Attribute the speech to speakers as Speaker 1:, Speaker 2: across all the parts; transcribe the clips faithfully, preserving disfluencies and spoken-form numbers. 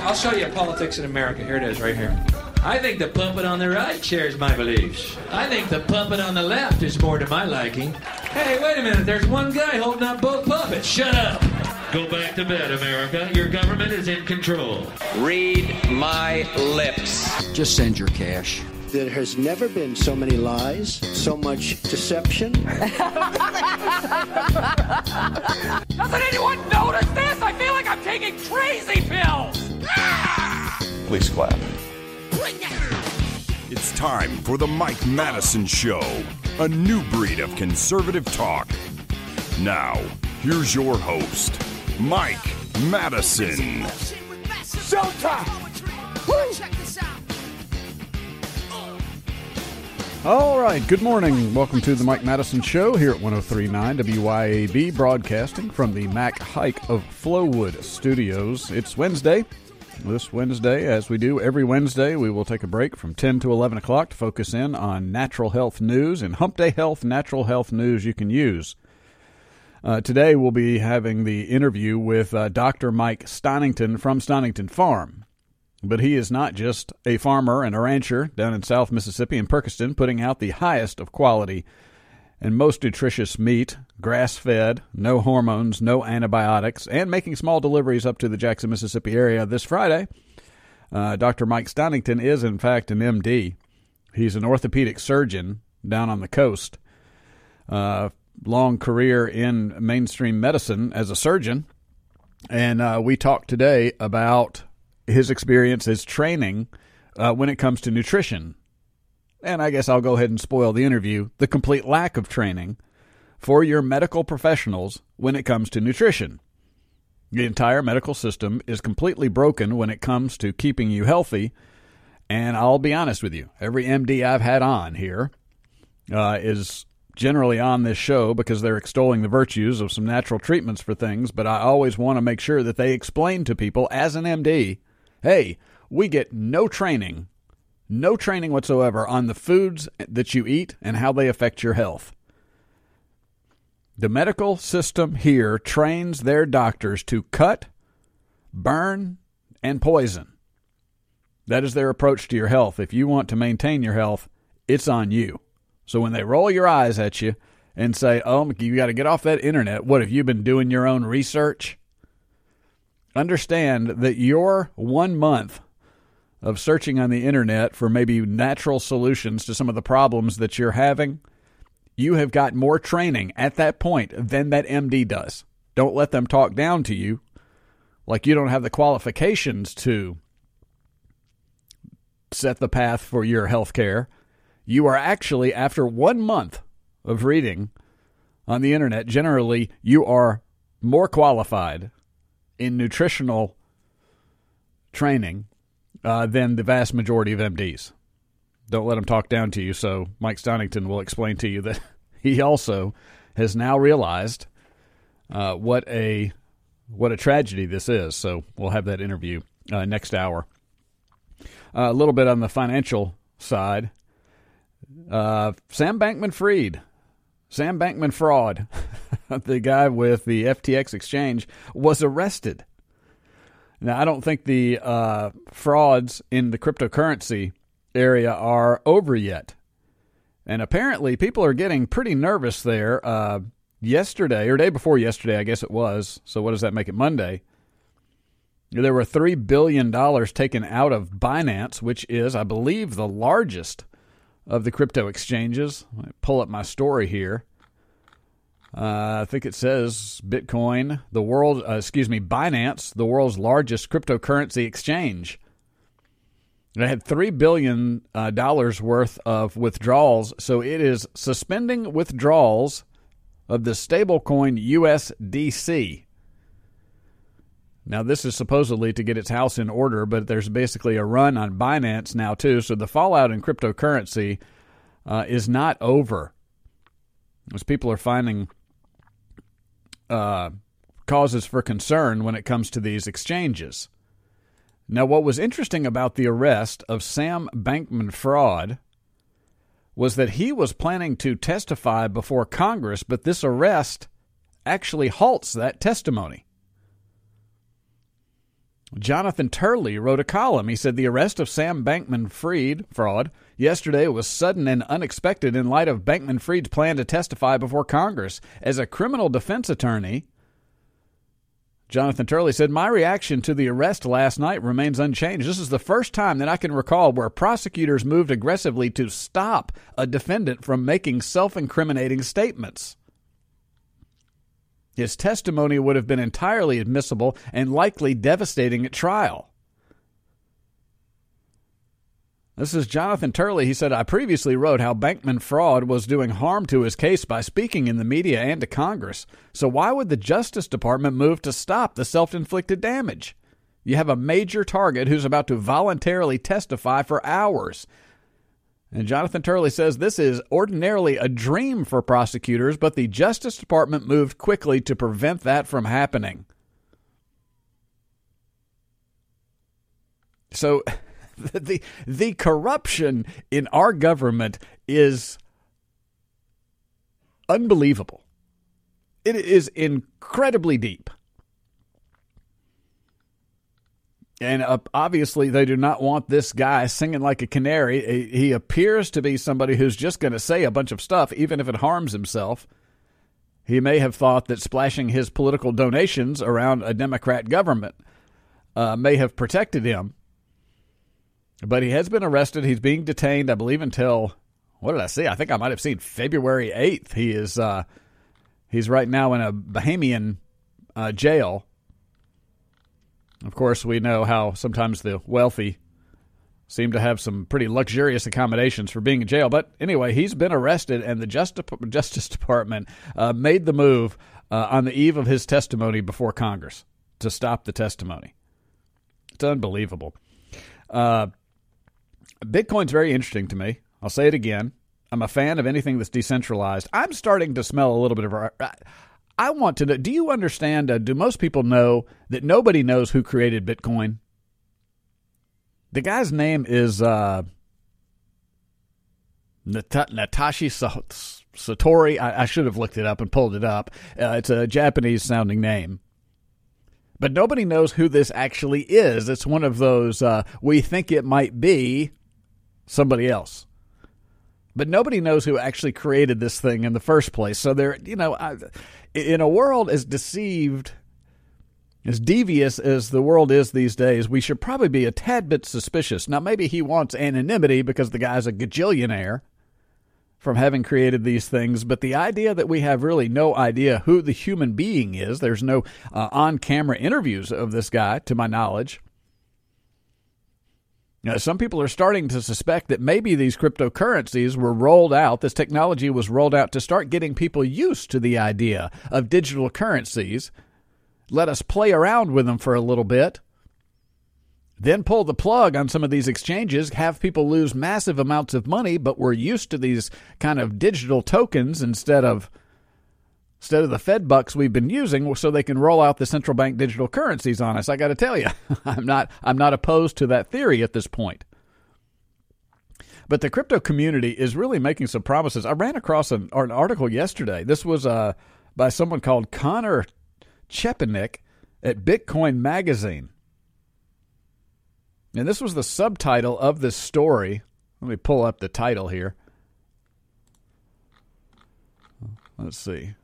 Speaker 1: I'll show you politics in America. Here it is, right here. I think the puppet on the right shares my beliefs. I think the puppet on the left is more to my liking. Hey, wait a minute. There's one guy holding up both puppets. Shut up. Go back to bed, America. Your government is in control.
Speaker 2: Read my lips.
Speaker 3: Just send your cash.
Speaker 4: There has never been so many lies, so much deception.
Speaker 5: Doesn't anyone notice this? I feel like I'm taking crazy pills.
Speaker 6: Please clap.
Speaker 7: It's time for the Mike Madison Show, a new breed of conservative talk. Now, here's your host, Mike Madison.
Speaker 8: Showtime! Woo! All right, good morning. Welcome to the Mike Madison Show here at one oh three point nine W Y A B, broadcasting from the Mac Hike of Flowood Studios. It's Wednesday. This Wednesday, as we do every Wednesday, we will take a break from ten to eleven o'clock to focus in on natural health news and Hump Day Health natural health news you can use. Uh, today, we'll be having the interview with uh, Doctor Mike Stonington from Stonington Farm. But he is not just a farmer and a rancher down in South Mississippi in Perkiston, putting out the highest of quality and most nutritious meat, grass-fed, no hormones, no antibiotics, and making small deliveries up to the Jackson, Mississippi area this Friday. Uh, Doctor Mike Stonington is, in fact, an M D. He's an orthopedic surgeon down on the coast. Uh, long career in mainstream medicine as a surgeon. And uh, we talked today about his experience, his training uh, when it comes to nutrition. And I guess I'll go ahead and spoil the interview, the complete lack of training for your medical professionals when it comes to nutrition. The entire medical system is completely broken when it comes to keeping you healthy. And I'll be honest with you, every M D I've had on here uh, is generally on this show because they're extolling the virtues of some natural treatments for things. But I always want to make sure that they explain to people as an M D, hey, we get no training No training whatsoever on the foods that you eat and how they affect your health. The medical system here trains their doctors to cut, burn, and poison. That is their approach to your health. If you want to maintain your health, it's on you. So when they roll your eyes at you and say, oh, you got to get off that internet, what, have you been doing your own research? Understand that your one month of searching on the internet for maybe natural solutions to some of the problems that you're having, you have got more training at that point than that M D does. Don't let them talk down to you like you don't have the qualifications to set the path for your health care. You are actually, after one month of reading on the internet, generally you are more qualified in nutritional training Uh, than the vast majority of M Ds. Don't let them talk down to you. So Mike Stonington will explain to you that he also has now realized uh, what a what a tragedy this is. So we'll have that interview uh, next hour. Uh, a little bit on the financial side. Uh, Sam Bankman-Fried, Sam Bankman-Fraud, the guy with the F T X exchange, was arrested. Now, I don't think the uh, frauds in the cryptocurrency area are over yet. And apparently people are getting pretty nervous there. Uh, yesterday, or day before yesterday, I guess it was. So what does that make it, Monday? There were three billion dollars taken out of Binance, which is, I believe, the largest of the crypto exchanges. Let me pull up my story here. Uh, I think it says Bitcoin, the world, uh, excuse me, Binance, the world's largest cryptocurrency exchange. It had three billion dollars uh, worth of withdrawals, so it is suspending withdrawals of the stablecoin U S D C. Now, this is supposedly to get its house in order, but there's basically a run on Binance now, too, so the fallout in cryptocurrency uh, is not over. As people are finding Uh, causes for concern when it comes to these exchanges. Now, what was interesting about the arrest of Sam Bankman-Fraud was that he was planning to testify before Congress, but this arrest actually halts that testimony. Jonathan Turley wrote a column. He said the arrest of Sam Bankman-Fried fraud yesterday was sudden and unexpected in light of Bankman-Fried's plan to testify before Congress. As a criminal defense attorney, Jonathan Turley said, my reaction to the arrest last night remains unchanged. This is the first time that I can recall where prosecutors moved aggressively to stop a defendant from making self-incriminating statements. His testimony would have been entirely admissible and likely devastating at trial. This is Jonathan Turley. He said, I previously wrote how Bankman fraud was doing harm to his case by speaking in the media and to Congress. So why would the Justice Department move to stop the self-inflicted damage? You have a major target who's about to voluntarily testify for hours. And Jonathan Turley says this is ordinarily a dream for prosecutors, but the Justice Department moved quickly to prevent that from happening. So the the corruption in our government is unbelievable. It is incredibly deep. And uh, obviously, they do not want this guy singing like a canary. He appears to be somebody who's just going to say a bunch of stuff, even if it harms himself. He may have thought that splashing his political donations around a Democrat government uh, may have protected him. But he has been arrested. He's being detained, I believe, until, what did I see? I think I might have seen February eighth. He is uh, he's right now in a Bahamian uh, jail. Of course, we know how sometimes the wealthy seem to have some pretty luxurious accommodations for being in jail. But anyway, he's been arrested, and the Justice Department uh, made the move uh, on the eve of his testimony before Congress to stop the testimony. It's unbelievable. Uh, Bitcoin's very interesting to me. I'll say it again. I'm a fan of anything that's decentralized. I'm starting to smell a little bit of... I want to know, do you understand, uh, do most people know that nobody knows who created Bitcoin? The guy's name is uh, Nat- Natashi Satori. I-, I should have looked it up and pulled it up. Uh, it's a Japanese-sounding name. But nobody knows who this actually is. It's one of those, uh, we think it might be somebody else. But nobody knows who actually created this thing in the first place. So they're, you know, I, in a world as deceived, as devious as the world is these days, we should probably be a tad bit suspicious. Now, maybe he wants anonymity because the guy's a gajillionaire from having created these things. But the idea that we have really no idea who the human being is, there's no uh, on-camera interviews of this guy, to my knowledge. Now, some people are starting to suspect that maybe these cryptocurrencies were rolled out, this technology was rolled out to start getting people used to the idea of digital currencies. Let us play around with them for a little bit, then pull the plug on some of these exchanges, have people lose massive amounts of money, but we're used to these kind of digital tokens instead of Instead of the Fed bucks we've been using, so they can roll out the central bank digital currencies on us. I got to tell you, I'm not I'm not opposed to that theory at this point. But the crypto community is really making some promises. I ran across an, an article yesterday. This was uh, by someone called Connor Chepanik at Bitcoin Magazine. And this was the subtitle of this story. Let me pull up the title here. Let's see.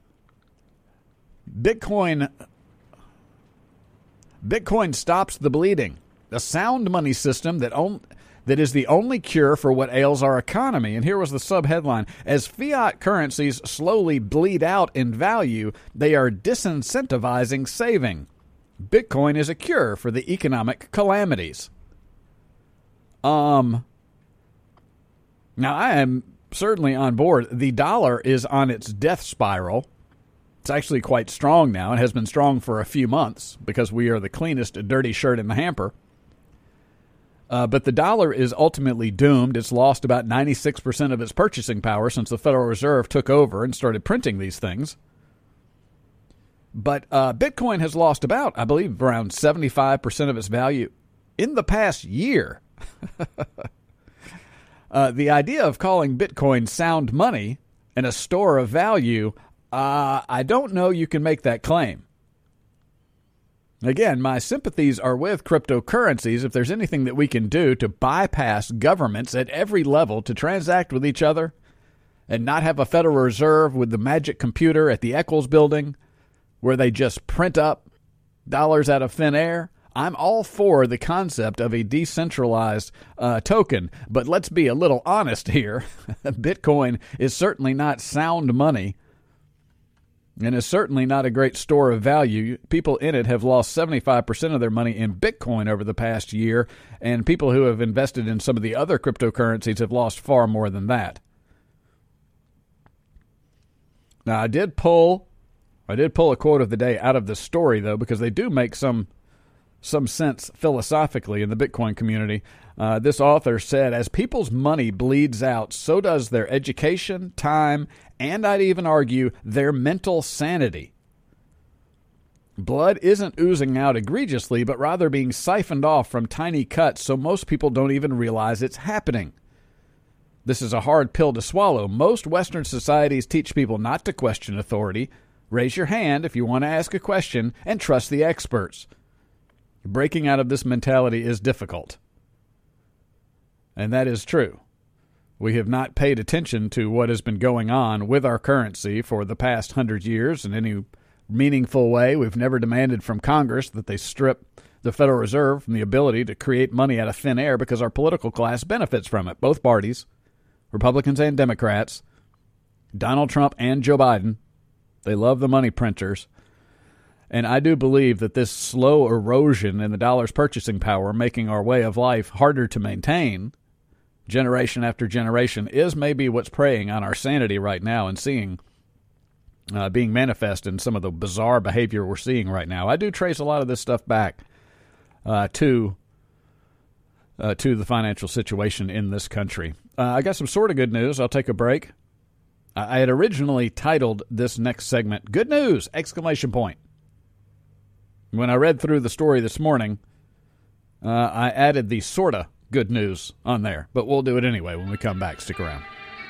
Speaker 8: Bitcoin Bitcoin stops the bleeding. The sound money system that on, that is the only cure for what ails our economy. And here was the subheadline. As fiat currencies slowly bleed out in value, they are disincentivizing saving. Bitcoin is a cure for the economic calamities. Um. Now, I am certainly on board. The dollar is on its death spiral. It's actually quite strong now. It has been strong for a few months because we are the cleanest dirty shirt in the hamper. Uh, but the dollar is ultimately doomed. It's lost about ninety-six percent of its purchasing power since the Federal Reserve took over and started printing these things. But uh, Bitcoin has lost about, I believe, around seventy-five percent of its value in the past year. uh, the idea of calling Bitcoin sound money and a store of value, Uh, I don't know you can make that claim. Again, my sympathies are with cryptocurrencies if there's anything that we can do to bypass governments at every level to transact with each other and not have a Federal Reserve with the magic computer at the Eccles building where they just print up dollars out of thin air. I'm all for the concept of a decentralized uh, token, but let's be a little honest here. Bitcoin is certainly not sound money and is certainly not a great store of value. People in it have lost seventy-five percent of their money in Bitcoin over the past year, and people who have invested in some of the other cryptocurrencies have lost far more than that. Now, I did pull, I did pull a quote of the day out of the story, though, because they do make some some sense philosophically in the Bitcoin community. Uh, this author said, as people's money bleeds out, so does their education, time, and I'd even argue their mental sanity. Blood isn't oozing out egregiously, but rather being siphoned off from tiny cuts, so most people don't even realize it's happening. This is a hard pill to swallow. Most Western societies teach people not to question authority. Raise your hand if you want to ask a question and trust the experts. Breaking out of this mentality is difficult. And that is true. We have not paid attention to what has been going on with our currency for the past hundred years in any meaningful way. We've never demanded from Congress that they strip the Federal Reserve from the ability to create money out of thin air because our political class benefits from it. Both parties, Republicans and Democrats, Donald Trump and Joe Biden, they love the money printers. And I do believe that this slow erosion in the dollar's purchasing power, making our way of life harder to maintain, generation after generation, is maybe what's preying on our sanity right now and seeing uh, being manifest in some of the bizarre behavior we're seeing right now. I do trace a lot of this stuff back uh, to uh, to the financial situation in this country. Uh, I got some sort of good news. I'll take a break. I had originally titled this next segment, Good News! Exclamation point. When I read through the story this morning, uh, I added the sorta good news on there. But we'll do it anyway when we come back. Stick around.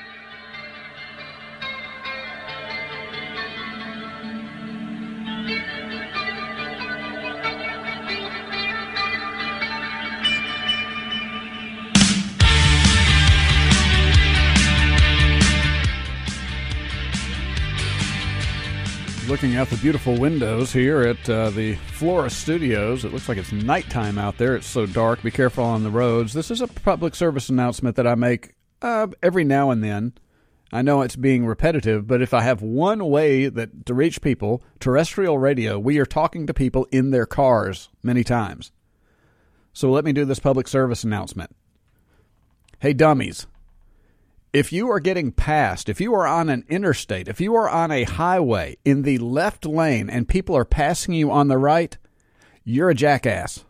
Speaker 8: Looking out the beautiful windows here at uh, the Flora Studios. It looks like it's nighttime out there. It's so dark. Be careful on the roads. This is a public service announcement that I make uh, every now and then. I know it's being repetitive, but if I have one way that to reach people, terrestrial radio, we are talking to people in their cars many times. So let me do this public service announcement. Hey, dummies. If you are getting passed, if you are on an interstate, if you are on a highway in the left lane and people are passing you on the right, you're a jackass.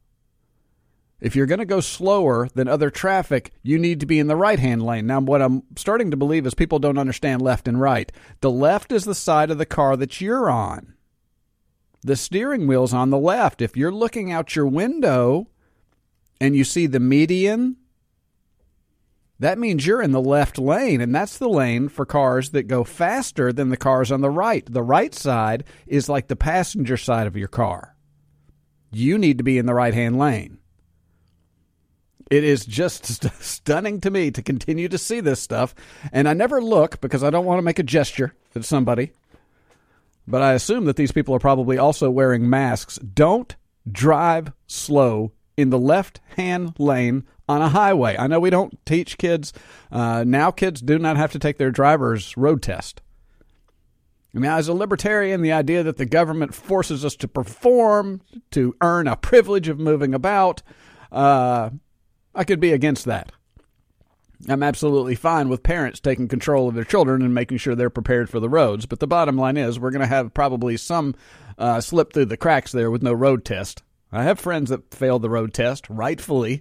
Speaker 8: If you're going to go slower than other traffic, you need to be in the right-hand lane. Now, what I'm starting to believe is people don't understand left and right. The left is the side of the car that you're on. The steering wheel's on the left. If you're looking out your window and you see the median, that means you're in the left lane, and that's the lane for cars that go faster than the cars on the right. The right side is like the passenger side of your car. You need to be in the right-hand lane. It is just st- stunning to me to continue to see this stuff, and I never look because I don't want to make a gesture at somebody, but I assume that these people are probably also wearing masks. Don't drive slow in the left-hand lane on a highway. I know we don't teach kids. Uh, now kids do not have to take their driver's road test. Now, as a libertarian, the idea that the government forces us to perform to earn a privilege of moving about, uh, I could be against that. I'm absolutely fine with parents taking control of their children and making sure they're prepared for the roads. But the bottom line is we're going to have probably some uh, slip through the cracks there with no road test. I have friends that failed the road test, rightfully.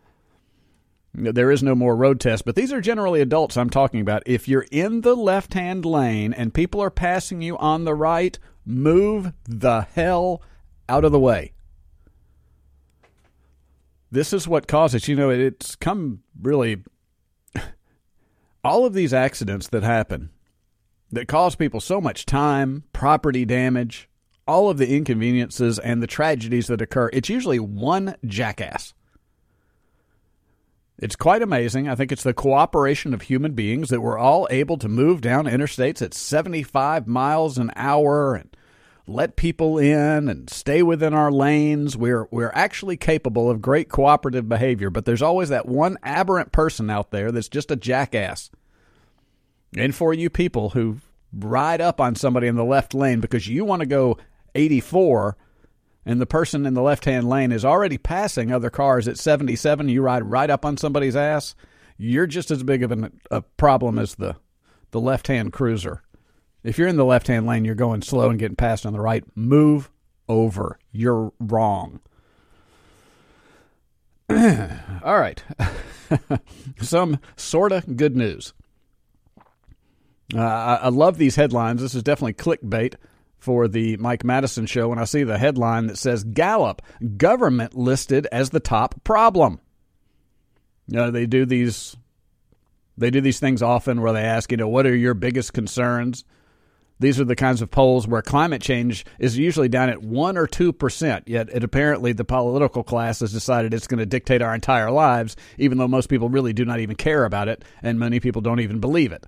Speaker 8: There is no more road test, but these are generally adults I'm talking about. If you're in the left-hand lane and people are passing you on the right, move the hell out of the way. This is what causes, you know, it's come really, all of these accidents that happen that cause people so much time, property damage, all of the inconveniences and the tragedies that occur, it's usually one jackass. It's quite amazing. I think it's the cooperation of human beings that we're all able to move down interstates at seventy-five miles an hour and let people in and stay within our lanes. We're we're actually capable of great cooperative behavior, but there's always that one aberrant person out there that's just a jackass. And for you people who ride up on somebody in the left lane because you want to go eighty-four and the person in the left-hand lane is already passing other cars at seventy-seven, you ride right up on somebody's ass, you're just as big of an, a problem as the, the left-hand cruiser. If you're in the left-hand lane, you're going slow and getting passed on the right, move over. You're wrong. All right. Some sort of good news. Uh, I, I love these headlines. This is definitely clickbait for the Mike Madison Show when I see the headline that says, Gallup, government listed as the top problem. You know, they do these, they do these things often where they ask, you know, what are your biggest concerns? These are the kinds of polls where climate change is usually down at one or two percent, yet it apparently the political class has decided it's going to dictate our entire lives, even though most people really do not even care about it, and many people don't even believe it.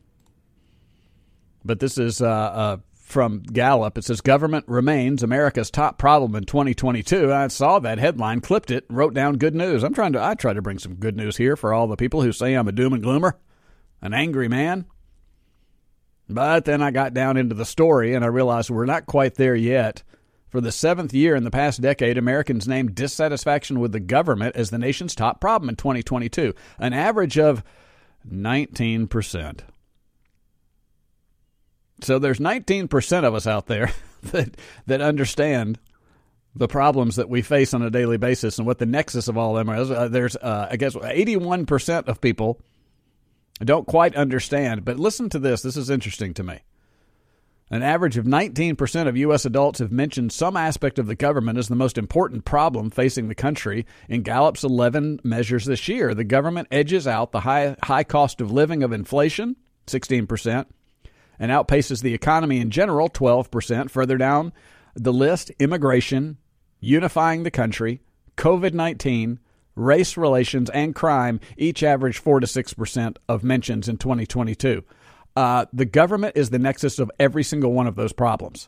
Speaker 8: But this is uh, uh, from Gallup. It says, government remains America's top problem in twenty twenty-two. I saw that headline, clipped it, wrote down good news. I'm trying to, I try to bring some good news here for all the people who say I'm a doom and gloomer, an angry man. But then I got down into the story and I realized we're not quite there yet. For the seventh year in the past decade, Americans named dissatisfaction with the government as the nation's top problem in twenty twenty-two, an average of nineteen percent. So there's nineteen percent of us out there that that understand the problems that we face on a daily basis and what the nexus of all of them is. Uh, there's, uh, I guess, eighty-one percent of people don't quite understand. But listen to this. This is interesting to me. An average of nineteen percent of U S adults have mentioned some aspect of the government as the most important problem facing the country. In Gallup's eleven measures this year, the government edges out the high high cost of living of inflation, sixteen percent, and outpaces the economy in general, twelve percent. Further down the list, immigration, unifying the country, covid nineteen, race relations, and crime each average four to six percent of mentions in twenty twenty-two. Uh, the government is the nexus of every single one of those problems.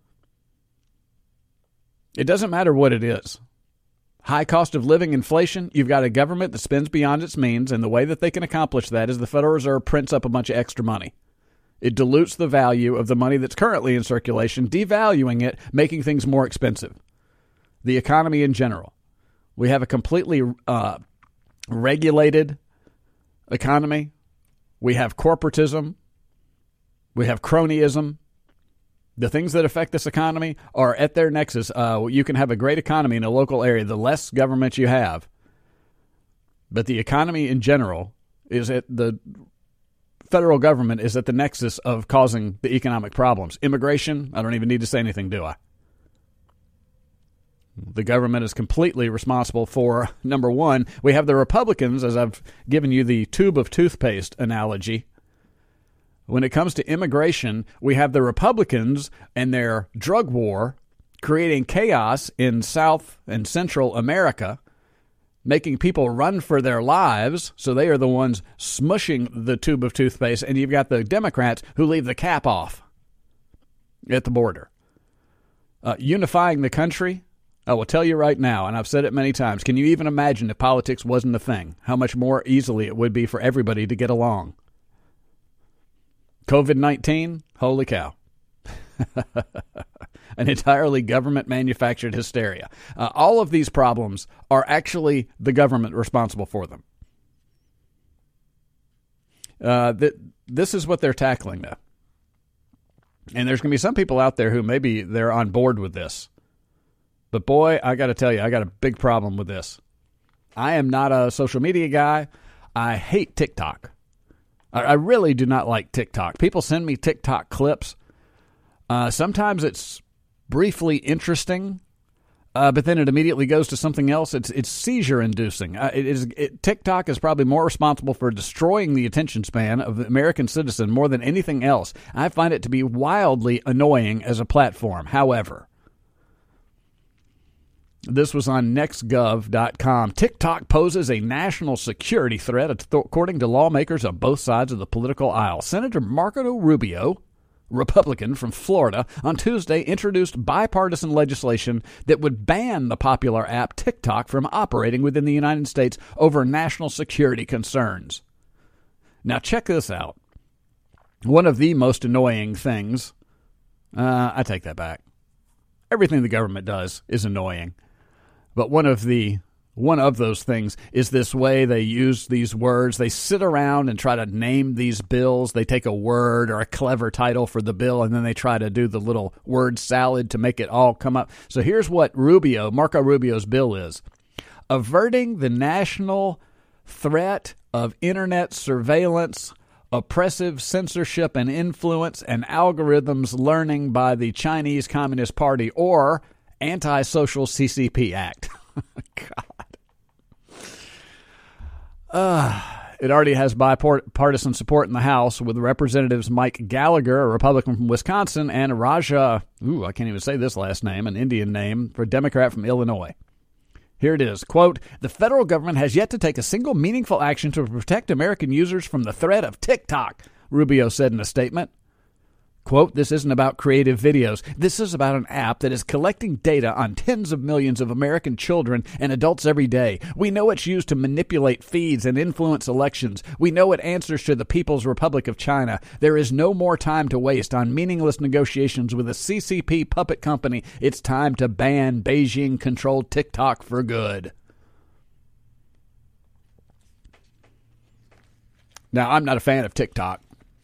Speaker 8: It doesn't matter what it is. High cost of living, inflation, you've got a government that spends beyond its means, and the way that they can accomplish that is the Federal Reserve prints up a bunch of extra money. It dilutes the value of the money that's currently in circulation, devaluing it, making things more expensive. The economy in general. We have a completely uh, regulated economy. We have corporatism. We have cronyism. The things that affect this economy are at their nexus. Uh, you can have a great economy in a local area, the less government you have. But the economy in general is at the federal government is at the nexus of causing the economic problems. Immigration, I don't even need to say anything, do I? The government is completely responsible for, number one, we have the Republicans, as I've given you the tube of toothpaste analogy. When it comes to immigration, we have the Republicans and their drug war creating chaos in South and Central America, making people run for their lives, so they are the ones smushing the tube of toothpaste, and you've got the Democrats who leave the cap off at the border. Uh, unifying the country, I will tell you right now, and I've said it many times, can you even imagine if politics wasn't a thing, how much more easily it would be for everybody to get along? covid nineteen, holy cow. An entirely government-manufactured hysteria. Uh, all of these problems are actually the government responsible for them. Uh, th- this is what they're tackling, though. And there's going to be some people out there who maybe they're on board with this. But boy, I got to tell you, I got a big problem with this. I am not a social media guy. I hate TikTok. I, I really do not like TikTok. People send me TikTok clips. Uh, sometimes it's briefly interesting. Uh, but then it immediately goes to something else. It's it's seizure-inducing. Uh, it is it, TikTok is probably more responsible for destroying the attention span of the American citizen more than anything else. I find it to be wildly annoying as a platform. However, this was on next gov dot com. TikTok poses a national security threat, according to lawmakers on both sides of the political aisle. Senator Marco Rubio, Republican from Florida, on Tuesday introduced bipartisan legislation that would ban the popular app TikTok from operating within the United States over national security concerns. Now, check this out. One of the most annoying things, uh, I take that back. Everything the government does is annoying. But one of the One of those things is this way they use these words. They sit around and try to name these bills. They take a word or a clever title for the bill, and then they try to do the little word salad to make it all come up. So here's what Rubio, Marco Rubio's bill is. Averting the national threat of internet surveillance, oppressive censorship and influence, and algorithms learning by the Chinese Communist Party, or Anti-Social C C P Act. God. Uh, it already has bipartisan support in the House, with Representatives Mike Gallagher, a Republican from Wisconsin, and Raja, ooh, I can't even say this last name, an Indian name, for a Democrat from Illinois. Here it is, quote, "The federal government has yet to take a single meaningful action to protect American users from the threat of TikTok," Rubio said in a statement. Quote, "This isn't about creative videos. This is about an app that is collecting data on tens of millions of American children and adults every day. We know it's used to manipulate feeds and influence elections. We know it answers to the People's Republic of China. There is no more time to waste on meaningless negotiations with a C C P puppet company. It's time to ban Beijing-controlled TikTok for good." Now, I'm not a fan of TikTok.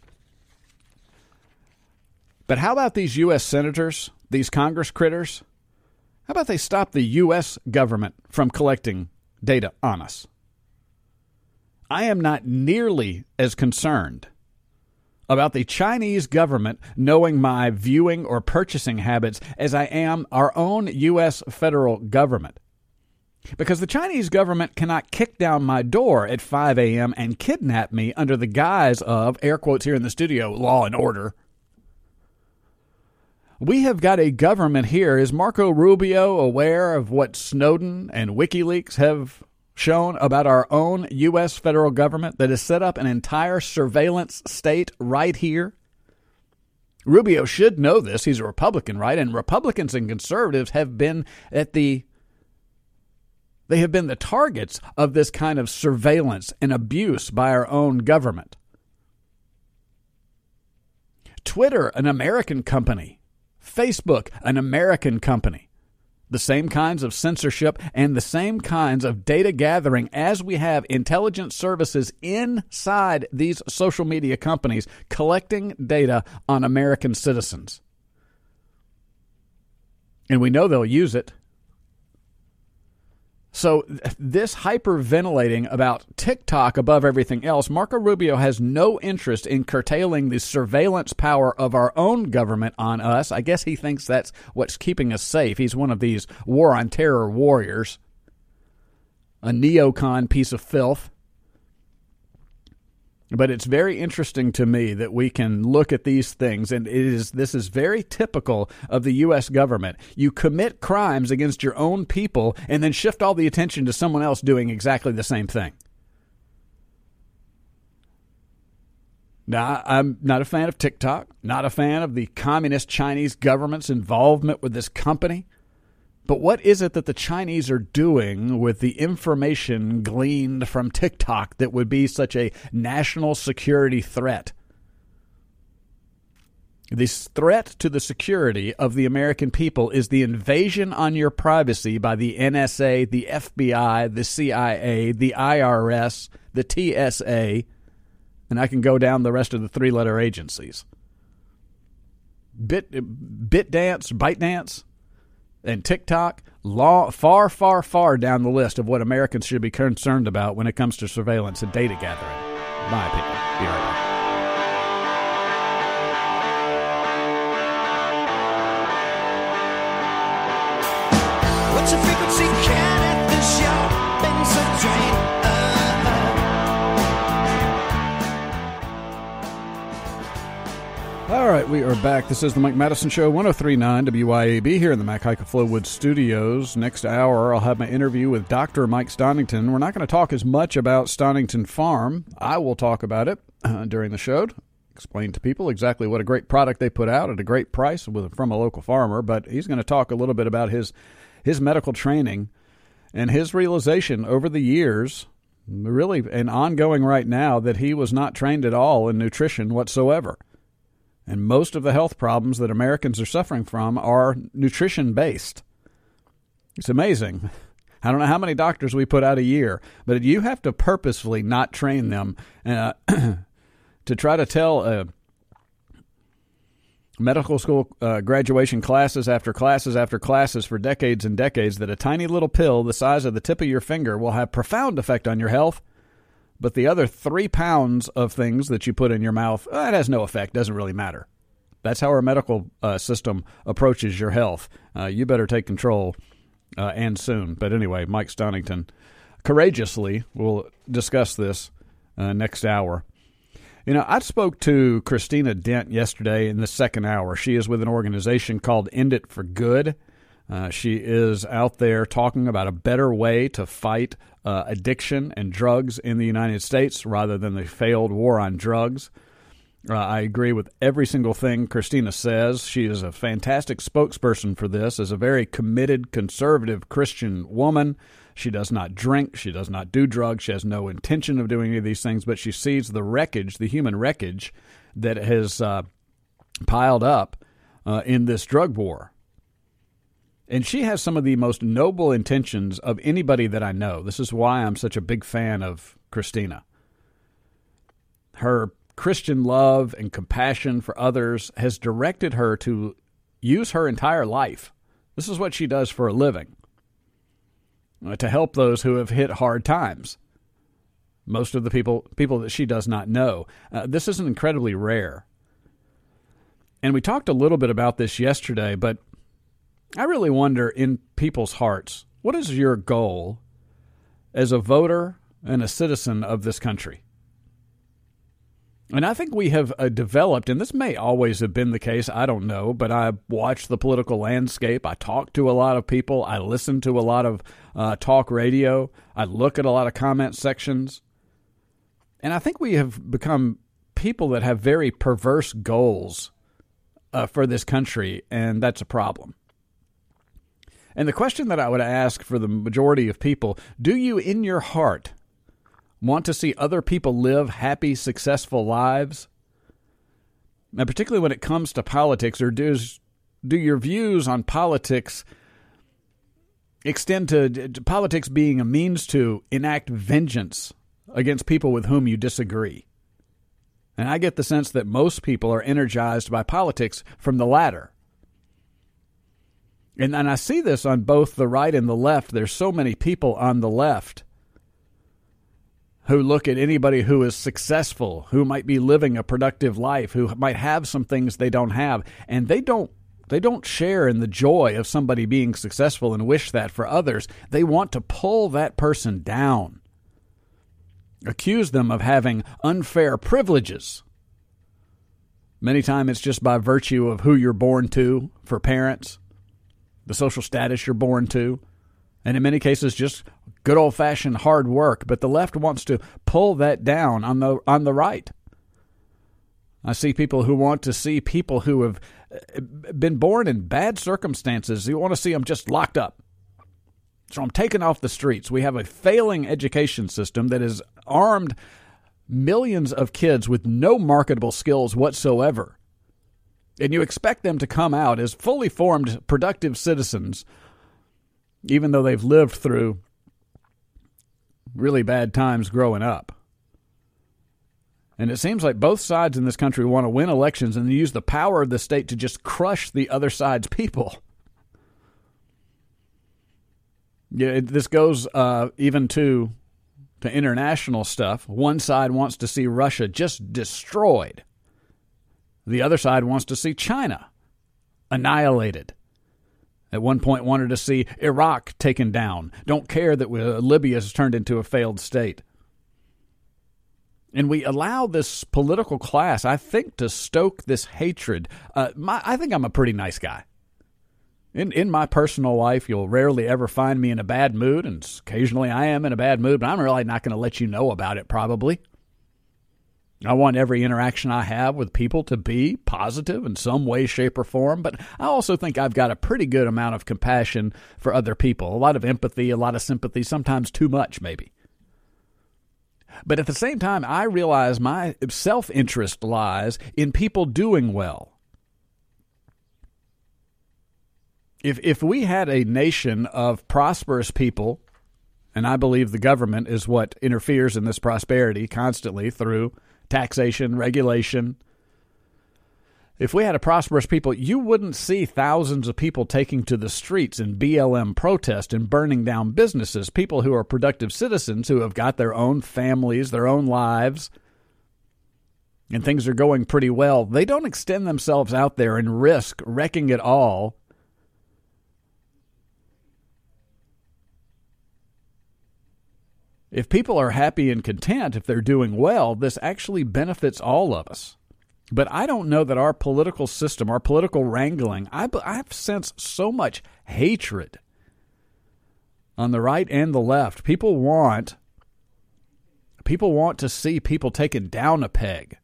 Speaker 8: But how about these U S senators, these Congress critters? How about they stop the U S government from collecting data on us? I am not nearly as concerned about the Chinese government knowing my viewing or purchasing habits as I am our own U S federal government. Because the Chinese government cannot kick down my door at five a.m. and kidnap me under the guise of, air quotes here in the studio, law and order. We have got a government here. Is Marco Rubio aware of what Snowden and WikiLeaks have shown about our own U S federal government that has set up an entire surveillance state right here? Rubio should know this. He's a Republican, right? And Republicans and conservatives have been at the they have been the targets of this kind of surveillance and abuse by our own government. Twitter, an American company. Facebook, an American company. The same kinds of censorship and the same kinds of data gathering as we have intelligence services inside these social media companies collecting data on American citizens. And we know they'll use it. So this hyperventilating about TikTok above everything else, Marco Rubio has no interest in curtailing the surveillance power of our own government on us. I guess he thinks that's what's keeping us safe. He's one of these war on terror warriors, a neocon piece of filth. But it's very interesting to me that we can look at these things, and it is this is very typical of the U S government. You commit crimes against your own people and then shift all the attention to someone else doing exactly the same thing. Now, I'm not a fan of TikTok, not a fan of the communist Chinese government's involvement with this company. But what is it that the Chinese are doing with the information gleaned from TikTok that would be such a national security threat? This threat to the security of the American people is the invasion on your privacy by the N S A, the F B I, the C I A, the I R S, the T S A, and I can go down the rest of the three-letter agencies. Bit, BitDance, ByteDance, and TikTok, law, far, far, far down the list of what Americans should be concerned about when it comes to surveillance and data gathering. My opinion. Be right back.
Speaker 3: When What's the frequency? Can it this your bins of drain?
Speaker 8: All right, we are back. This is the Mike Madison Show, one oh three point nine W Y A B here in the Mac Haik of Flowood Studios. Next hour, I'll have my interview with Doctor Mike Stonington. We're not going to talk as much about Stonington Farm. I will talk about it uh, during the show, explain to people exactly what a great product they put out at a great price with, from a local farmer. But he's going to talk a little bit about his his medical training and his realization over the years, really and ongoing right now, that he was not trained at all in nutrition whatsoever. And most of the health problems that Americans are suffering from are nutrition-based. It's amazing. I don't know how many doctors we put out a year, but you have to purposefully not train them uh, to try to tell uh, medical school uh, graduation classes after classes after classes for decades and decades that a tiny little pill the size of the tip of your finger will have profound effect on your health. But the other three pounds of things that you put in your mouth, uh, it has no effect, doesn't really matter. That's how our medical uh, system approaches your health. Uh, you better take control, uh, and soon. But anyway, Mike Stonington courageously will discuss this uh, next hour. You know, I spoke to Christina Dent yesterday in the second hour. She is with an organization called End It for Good. Uh, she is out there talking about a better way to fight uh, addiction and drugs in the United States rather than the failed war on drugs. Uh, I agree with every single thing Christina says. She is a fantastic spokesperson for this, as a very committed, conservative Christian woman. She does not drink. She does not do drugs. She has no intention of doing any of these things, but she sees the wreckage, the human wreckage that has uh, piled up uh, in this drug war. And she has some of the most noble intentions of anybody that I know. This is why I'm such a big fan of Christina. Her Christian love and compassion for others has directed her to use her entire life. This is what she does for a living, uh, to help those who have hit hard times. Most of the people people that she does not know. Uh, this is incredibly rare. And we talked a little bit about this yesterday, but I really wonder in people's hearts, what is your goal as a voter and a citizen of this country? And I think we have uh, developed, and this may always have been the case, I don't know, but I watch the political landscape. I talk to a lot of people. I listen to a lot of uh, talk radio. I look at a lot of comment sections. And I think we have become people that have very perverse goals uh, for this country, and that's a problem. And the question that I would ask for the majority of people, do you in your heart want to see other people live happy, successful lives? Now, particularly when it comes to politics, or does, do your views on politics extend to, to politics being a means to enact vengeance against people with whom you disagree? And I get the sense that most people are energized by politics from the latter. And, and I see this on both the right and the left. There's so many people on the left who look at anybody who is successful, who might be living a productive life, who might have some things they don't have, and they don't they don't share in the joy of somebody being successful and wish that for others. They want to pull that person down, accuse them of having unfair privileges. Many times it's just by virtue of who you're born to for parents, the social status you're born to, and in many cases just good old-fashioned hard work. But the left wants to pull that down on the on the right. I see people who want to see people who have been born in bad circumstances. You want to see them just locked up. So I'm taken off the streets. We have a failing education system that has armed millions of kids with no marketable skills whatsoever. And you expect them to come out as fully formed, productive citizens, even though they've lived through really bad times growing up. And it seems like both sides in this country want to win elections and use the power of the state to just crush the other side's people. Yeah, it, this goes uh, even to, to international stuff. One side wants to see Russia just destroyed. The other side wants to see China annihilated. At one point wanted to see Iraq taken down. Don't care that Libya has turned into a failed state. And we allow this political class, I think, to stoke this hatred. Uh, my, I think I'm a pretty nice guy. In in my personal life, you'll rarely ever find me in a bad mood, and occasionally I am in a bad mood, but I'm really not going to let you know about it, probably. I want every interaction I have with people to be positive in some way, shape, or form, but I also think I've got a pretty good amount of compassion for other people, a lot of empathy, a lot of sympathy, sometimes too much, maybe. But at the same time, I realize my self-interest lies in people doing well. If if we had a nation of prosperous people, and I believe the government is what interferes in this prosperity constantly through taxation, regulation. If we had a prosperous people, you wouldn't see thousands of people taking to the streets in B L M protest and burning down businesses, people who are productive citizens who have got their own families, their own lives, and things are going pretty well. They don't extend themselves out there and risk wrecking it all If people are happy and content, if they're doing well, this actually benefits all of us. But I don't know that our political system, our political wrangling, I, I've sensed so much hatred on the right and the left. People want, people want to see people taken down a peg.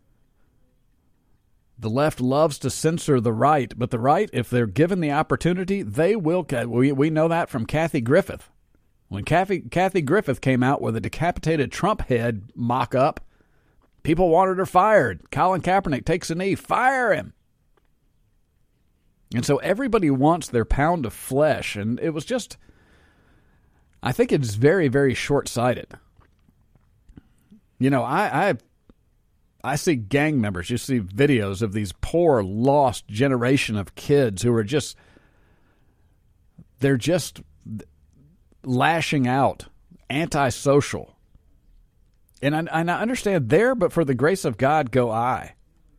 Speaker 8: The left loves to censor the right, but the right, if they're given the opportunity, they will. We, we know that from Kathy Griffith. When Kathy, Kathy Griffith came out with a decapitated Trump head mock-up, people wanted her fired. Colin Kaepernick takes a knee. Fire him. And so everybody wants their pound of flesh. And it was just, I think it's very, very short-sighted. You know, I, I, I see gang members. You see videos of these poor, lost generation of kids who are just, they're just lashing out, antisocial. And I, and I understand there, but for the grace of God go I.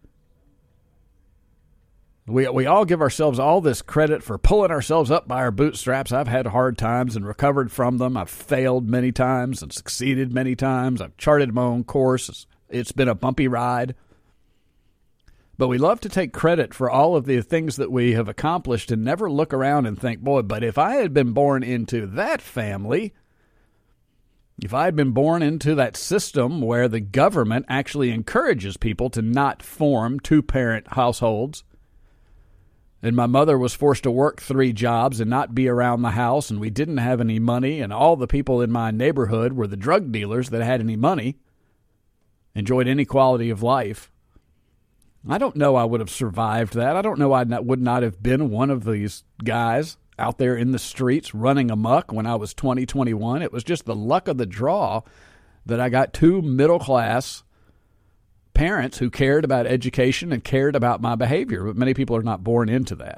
Speaker 8: We we all give ourselves all this credit for pulling ourselves up by our bootstraps. I've had hard times and recovered from them. I've failed many times and succeeded many times. I've charted my own course. It's been a bumpy ride. But we love to take credit for all of the things that we have accomplished and never look around and think, boy, but if I had been born into that family, if I had been born into that system where the government actually encourages people to not form two-parent households, and my mother was forced to work three jobs and not be around the house, and we didn't have any money, and all the people in my neighborhood were the drug dealers that had any money, enjoyed any quality of life, I don't know I would have survived that. I don't know I would not have been one of these guys out there in the streets running amok when I was twenty, twenty-one. It was just the luck of the draw that I got two middle-class parents who cared about education and cared about my behavior. But many people are not born into that.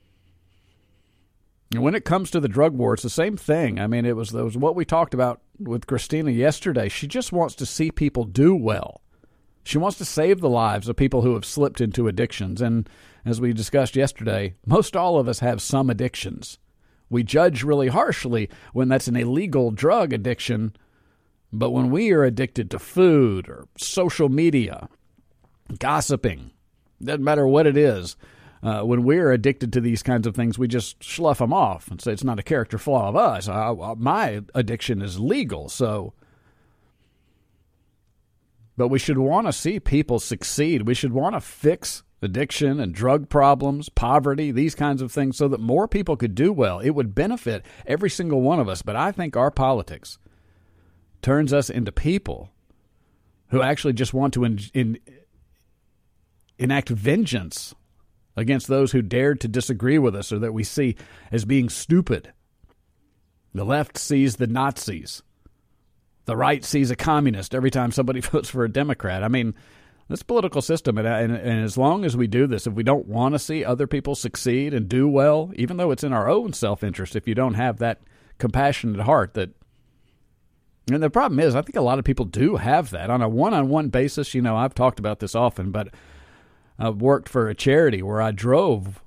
Speaker 8: And when it comes to the drug war, it's the same thing. I mean, it was, it was what we talked about with Christina yesterday. She just wants to see people do well. She wants to save the lives of people who have slipped into addictions. And as we discussed yesterday, most all of us have some addictions. We judge really harshly when that's an illegal drug addiction. But when we are addicted to food or social media, gossiping, doesn't matter what it is, uh, when we're addicted to these kinds of things, we just slough them off and say it's not a character flaw of us. I, my addiction is legal, so... But we should want to see people succeed. We should want to fix addiction and drug problems, poverty, these kinds of things so that more people could do well. It would benefit every single one of us. But I think our politics turns us into people who actually just want to in, in, enact vengeance against those who dared to disagree with us or that we see as being stupid. The left sees the Nazis. The right sees a communist every time somebody votes for a Democrat. I mean, this political system, and, and, and as long as we do this, if we don't want to see other people succeed and do well, even though it's in our own self-interest, if you don't have that compassionate heart that, and the problem is, I think a lot of people do have that on a one-on-one basis. You know, I've talked about this often, but I've worked for a charity where I drove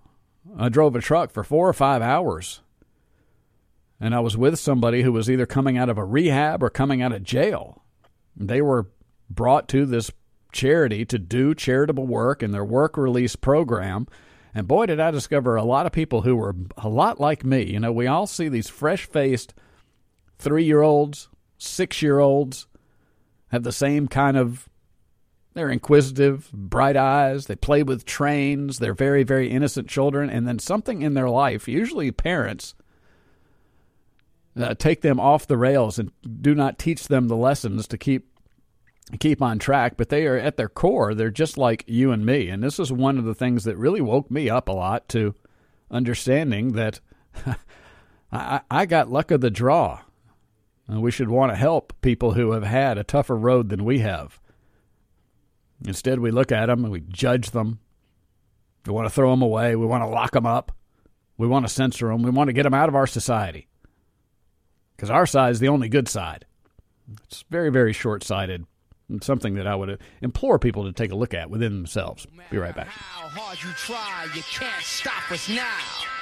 Speaker 8: I drove a truck for four or five hours, and I was with somebody who was either coming out of a rehab or coming out of jail. They were brought to this charity to do charitable work in their work release program. And boy, did I discover a lot of people who were a lot like me. You know, we all see these fresh-faced three-year-olds, six-year-olds, have the same kind of, they're inquisitive, bright eyes, they play with trains, they're very, very innocent children, and then something in their life, usually parents, uh, take them off the rails and do not teach them the lessons to keep keep on track, but they are at their core, they're just like you and me. And this is one of the things that really woke me up a lot to understanding that I, I got luck of the draw. And we should want to help people who have had a tougher road than we have. Instead, we look at them and we judge them. We want to throw them away. We want to lock them up. We want to censor them. We want to get them out of our society. Because our side is the only good side. It's very, very short-sighted. And something that I would implore people to take a look at within themselves. Be right back.
Speaker 3: How hard you try, you can't stop us now.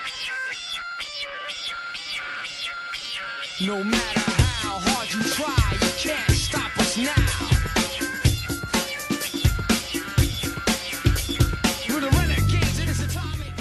Speaker 3: No matter how hard you try, you can't stop us now. We're the renegades in this atomic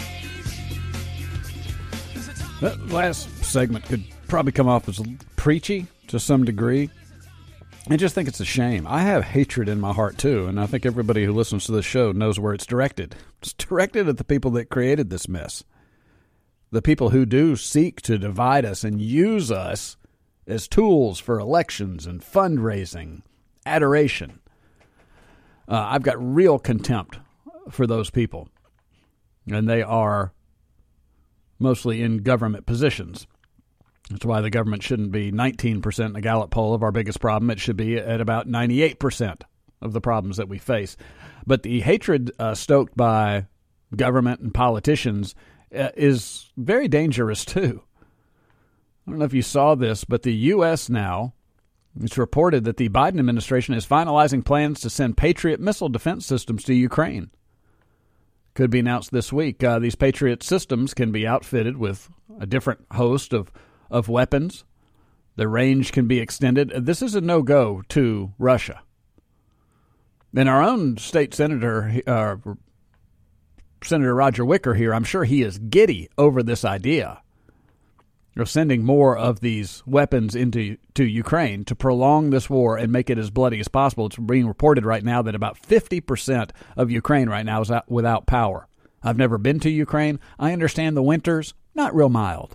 Speaker 3: age.
Speaker 8: That last segment could probably come off as preachy to some degree. I just think it's a shame. I have hatred in my heart, too, and I think everybody who listens to this show knows where it's directed. It's directed at the people that created this mess. The people who do seek to divide us and use us as tools for elections and fundraising, adoration. Uh, I've got real contempt for those people, and they are mostly in government positions. That's why the government shouldn't be nineteen percent in the Gallup poll of our biggest problem. It should be at about ninety-eight percent of the problems that we face. But the hatred uh, stoked by government and politicians uh, is very dangerous, too. I don't know if you saw this, but the U S now, it's reported that the Biden administration is finalizing plans to send Patriot missile defense systems to Ukraine. Could be announced this week. Uh, these Patriot systems can be outfitted with a different host of of weapons. The range can be extended. This is a no-go to Russia. And our own state senator, uh, Senator Roger Wicker here, I'm sure he is giddy over this idea of sending more of these weapons into to Ukraine to prolong this war and make it as bloody as possible. It's being reported right now that about fifty percent of Ukraine right now is out, without power. I've never been to Ukraine. I understand the winters, not real mild.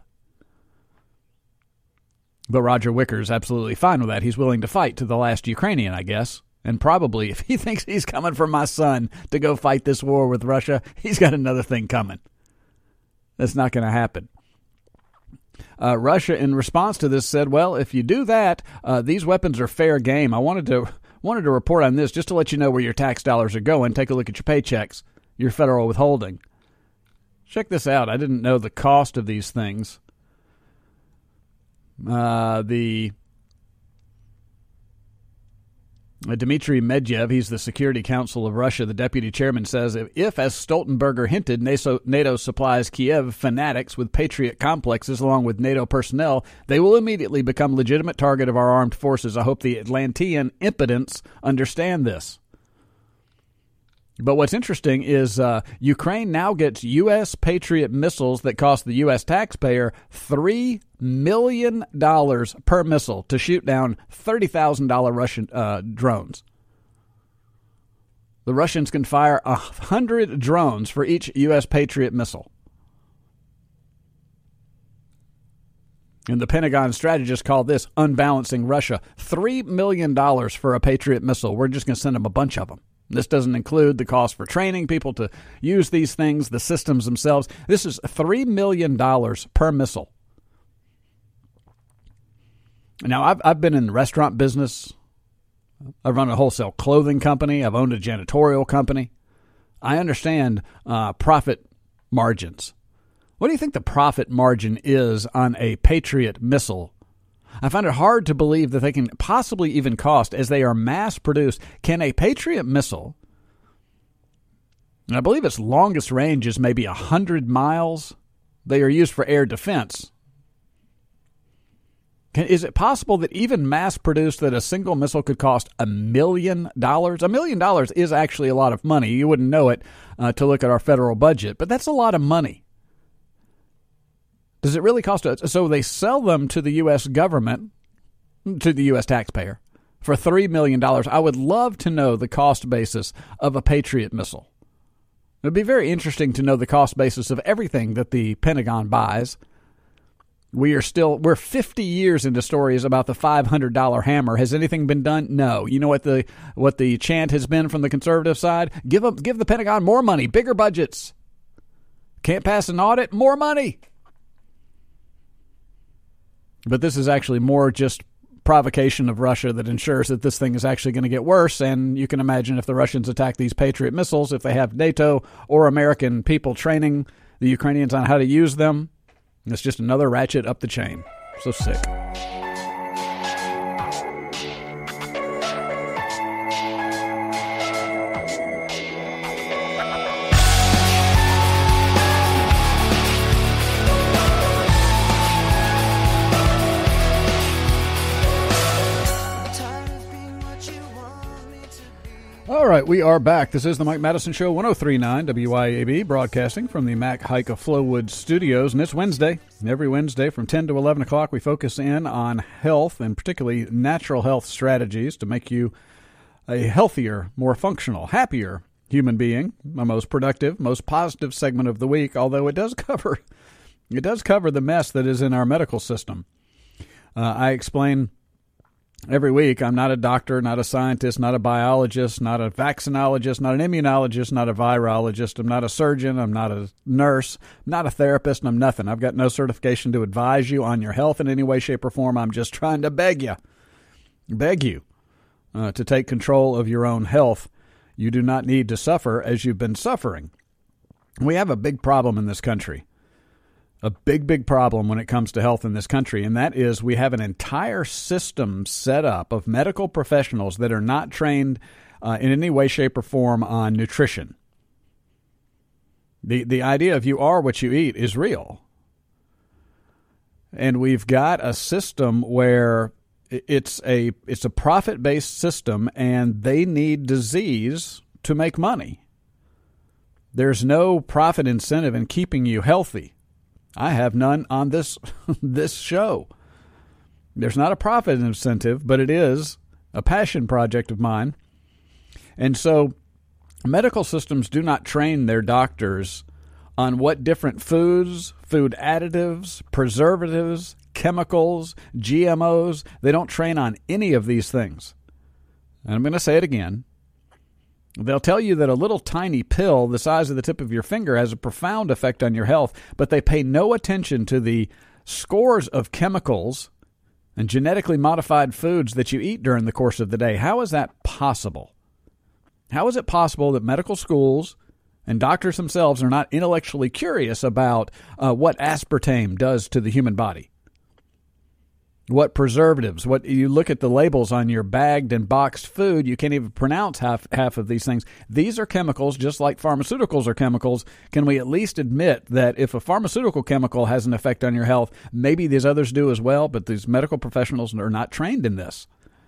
Speaker 8: But Roger Wicker's absolutely fine with that. He's willing to fight to the last Ukrainian, I guess. And probably, if he thinks he's coming for my son to go fight this war with Russia, he's got another thing coming. That's not going to happen. Uh, Russia, in response to this, said, well, if you do that, uh, these weapons are fair game. I wanted to wanted to report on this just to let you know where your tax dollars are going. Take a look at your paychecks, your federal withholding. Check this out. I didn't know the cost of these things. Uh, the uh, Dmitry Medvedev, he's the Security Council of Russia, the deputy chairman, says if, if as Stoltenberger hinted, NATO, NATO supplies Kiev fanatics with Patriot complexes along with NATO personnel, they will immediately become legitimate target of our armed forces. I hope the Atlantean impotents understand this. But what's interesting is uh, Ukraine now gets U S Patriot missiles that cost the U S taxpayer three million dollars per missile to shoot down thirty thousand dollars Russian uh, drones. The Russians can fire one hundred drones for each U S Patriot missile. And the Pentagon strategists call this unbalancing Russia. three million dollars for a Patriot missile. We're just going to send them a bunch of them. This doesn't include the cost for training people to use these things, the systems themselves. This is three million dollars per missile. Now, I've, I've been in the restaurant business. I've run a wholesale clothing company. I've owned a janitorial company. I understand uh, profit margins. What do you think the profit margin is on a Patriot missile? I find it hard to believe that they can possibly even cost, as they are mass-produced. Can a Patriot missile And I believe its longest range is maybe one hundred miles. They are used for air defense. Can, is it possible that even mass-produced that a single missile could cost a million dollars? A million dollars is actually a lot of money. You wouldn't know it uh, to look at our federal budget, but that's a lot of money. Does it really cost us? So they sell them to the U S government, to the U S taxpayer, for three million dollars. I would love to know the cost basis of a Patriot missile. It would be very interesting to know the cost basis of everything that the Pentagon buys. We are still, we're fifty years into stories about the five hundred dollars hammer. Has anything been done? No. You know what the what the chant has been from the conservative side? Give them, give the Pentagon more money, bigger budgets. Can't pass an audit? More money. But this is actually more just provocation of Russia that ensures that this thing is actually going to get worse. And you can imagine if the Russians attack these Patriot missiles, if they have NATO or American people training the Ukrainians on how to use them, it's just another ratchet up the chain. So sick. All right, we are back. This is the Mike Madison Show, one oh three point nine W Y A B, broadcasting from the Mac Haik of Flowood Studios. And it's Wednesday. Every Wednesday from ten to eleven o'clock, we focus in on health, and particularly natural health strategies to make you a healthier, more functional, happier human being, a most productive, most positive segment of the week, although it does cover, it does cover the mess that is in our medical system. Uh, I explain every week, I'm not a doctor, not a scientist, not a biologist, not a vaccinologist, not an immunologist, not a virologist. I'm not a surgeon. I'm not a nurse. I'm not a therapist. And I'm nothing. I've got no certification to advise you on your health in any way, shape, or form. I'm just trying to beg you, beg you uh, to take control of your own health. You do not need to suffer as you've been suffering. We have a big problem in this country. A big, big problem when it comes to health in this country, and that is we have an entire system set up of medical professionals that are not trained uh, in any way, shape, or form on nutrition. The the idea of you are what you eat is real. And we've got a system where it's a it's a profit-based system, and they need disease to make money. There's no profit incentive in keeping you healthy. I have none on this this show. There's not a profit incentive, but it is a passion project of mine. And so medical systems do not train their doctors on what different foods, food additives, preservatives, chemicals, G M Os, they don't train on any of these things. And I'm going to say it again. They'll tell you that a little tiny pill the size of the tip of your finger has a profound effect on your health, but they pay no attention to the scores of chemicals and genetically modified foods that you eat during the course of the day. How is that possible? How is it possible that medical schools and doctors themselves are not intellectually curious about uh, what aspartame does to the human body? What preservatives, what you look at the labels on your bagged and boxed food, you can't even pronounce half half of these things. These are chemicals, just like pharmaceuticals are chemicals. Can we at least admit that if a pharmaceutical chemical has an effect on your health, maybe these others do as well, but these medical professionals are not trained in this.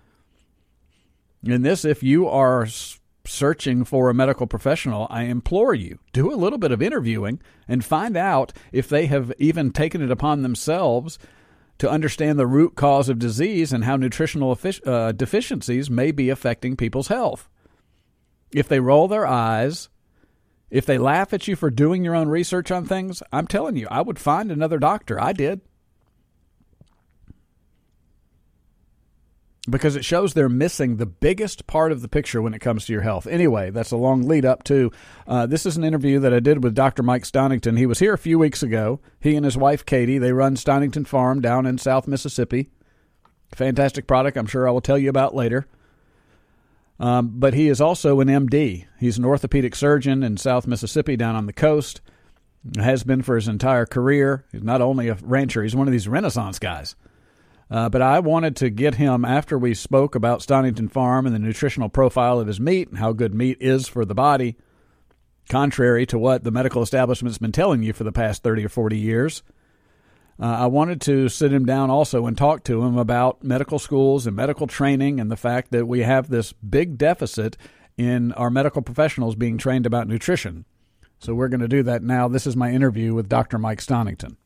Speaker 8: In this, if you are searching for a medical professional, I implore you, do a little bit of interviewing and find out if they have even taken it upon themselves to understand the root cause of disease and how nutritional uh, deficiencies may be affecting people's health. If they roll their eyes, if they laugh at you for doing your own research on things, I'm telling you, I would find another doctor. I did. Because it shows they're missing the biggest part of the picture when it comes to your health. Anyway, that's a long lead up to, uh, this is an interview that I did with Doctor Mike Stonington. He was here a few weeks ago. He and his wife, Katie, they run Stonington Farm down in South Mississippi. Fantastic product I'm sure I will tell you about later. Um, but he is also an M D. He's an orthopedic surgeon in South Mississippi down on the coast. Has been for his entire career. He's not only a rancher, he's one of these Renaissance guys. Uh, but I wanted to get him, after we spoke about Stonington Farm and the nutritional profile of his meat and how good meat is for the body, contrary to what the medical establishment's been telling you for the past thirty or forty years. Uh, I wanted to sit him down also and talk to him about medical schools and medical training and the fact that we have this big deficit in our medical professionals being trained about nutrition. So we're going to do that now. This is my interview with Doctor Mike Stonington.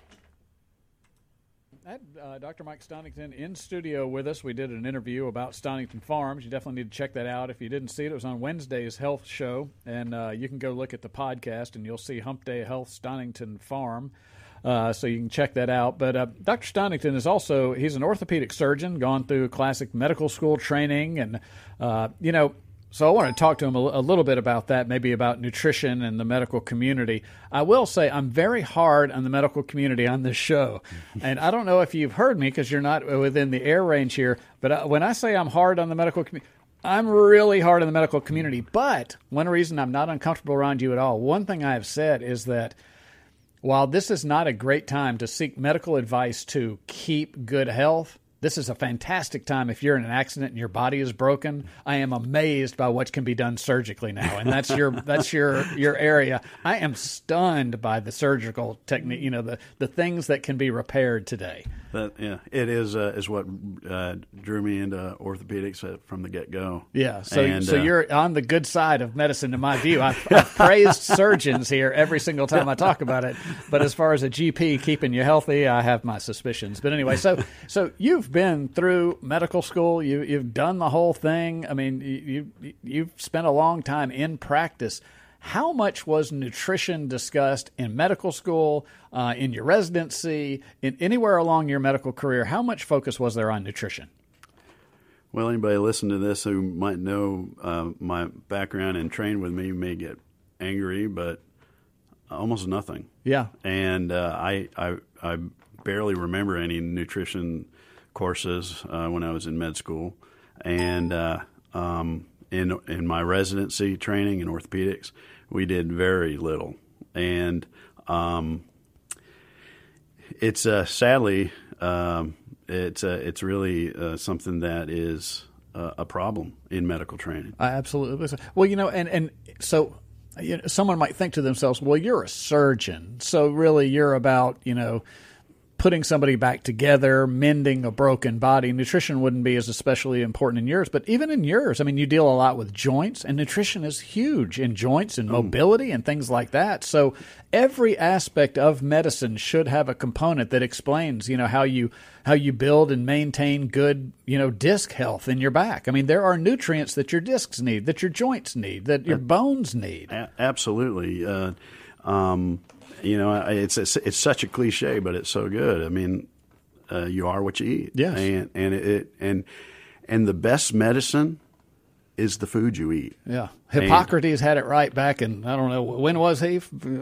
Speaker 8: I had uh, Doctor Mike Stonington in studio with us. We did an interview about Stonington Farms. You definitely need to check that out. If you didn't see it, it was on Wednesday's health show, and uh, you can go look at the podcast, and you'll see Hump Day Health Stonington Farm. Uh, so you can check that out. But uh, Doctor Stonington is also, he's an orthopedic surgeon, gone through classic medical school training, and, uh, you know, so I want to talk to him a, a little bit about that, maybe about nutrition and the medical community. I will say I'm very hard on the medical community on this show. And I don't know if you've heard me because you're not within the air range here, but I, when I say I'm hard on the medical community, I'm really hard on the medical community. But one reason I'm not uncomfortable around you at all, one thing I have said is that while this is not a great time to seek medical advice to keep good health, this is a fantastic time if you're in an accident and your body is broken. I am amazed by what can be done surgically now, and that's your that's your your area. I am stunned by the surgical technique. You know, the the things that can be repaired today.
Speaker 9: That yeah, it is uh, is what uh, drew me into orthopedics from the get go.
Speaker 8: Yeah, so
Speaker 9: and,
Speaker 8: so
Speaker 9: uh,
Speaker 8: you're on the good side of medicine, in my view. I've, I've praised surgeons here every single time I talk about it, but as far as a G P keeping you healthy, I have my suspicions. But anyway, so so you've been through medical school. You you've done the whole thing. I mean, you, you you've spent a long time in practice. How much was nutrition discussed in medical school, uh, in your residency, in anywhere along your medical career? How much focus was there on nutrition?
Speaker 9: Well, anybody listening to this who might know uh, my background and train with me may get angry, but almost nothing.
Speaker 8: Yeah.
Speaker 9: And uh, I, I I barely remember any nutrition courses uh, when I was in med school, and uh, um, in in my residency training in orthopedics, we did very little, and um, it's uh, sadly um, it's uh, it's really uh, something that is uh, a problem in medical training.
Speaker 8: I absolutely. Well, you know, and and so you know, someone might think to themselves, "Well, you're a surgeon, so really you're about you know." putting somebody back together, mending a broken body. Nutrition wouldn't be as especially important in yours, but even in yours, I mean, you deal a lot with joints, and nutrition is huge in joints and mobility and things like that. So every aspect of medicine should have a component that explains, you know, how you how you build and maintain good, you know, disc health in your back. I mean, there are nutrients that your discs need, that your joints need, that your bones need.
Speaker 9: A- absolutely. Uh, um You know, it's, it's it's such a cliche, but it's so good. I mean, uh, you are what you eat.
Speaker 8: Yes.
Speaker 9: And and it and and the best medicine is the food you eat.
Speaker 8: Yeah. Hippocrates and, had it right back in, I don't know, when was he?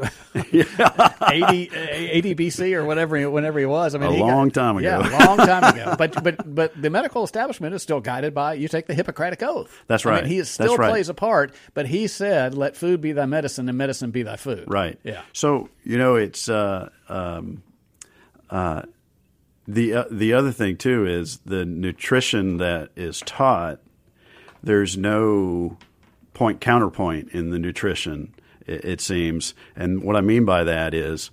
Speaker 8: eighty, eighty B C or whatever, whenever he was. I mean,
Speaker 9: a
Speaker 8: he
Speaker 9: long
Speaker 8: got,
Speaker 9: time ago.
Speaker 8: Yeah, a long time ago. But but but the medical establishment is still guided by, you take the Hippocratic Oath.
Speaker 9: That's right.
Speaker 8: I mean, he still
Speaker 9: That's right.
Speaker 8: plays a part, but he said, let food be thy medicine and medicine be thy food.
Speaker 9: Right.
Speaker 8: Yeah.
Speaker 9: So, you know, it's uh, um, uh, the uh, the other thing, too, is the nutrition that is taught, there's no point counterpoint in the nutrition, it, it seems. And what I mean by that is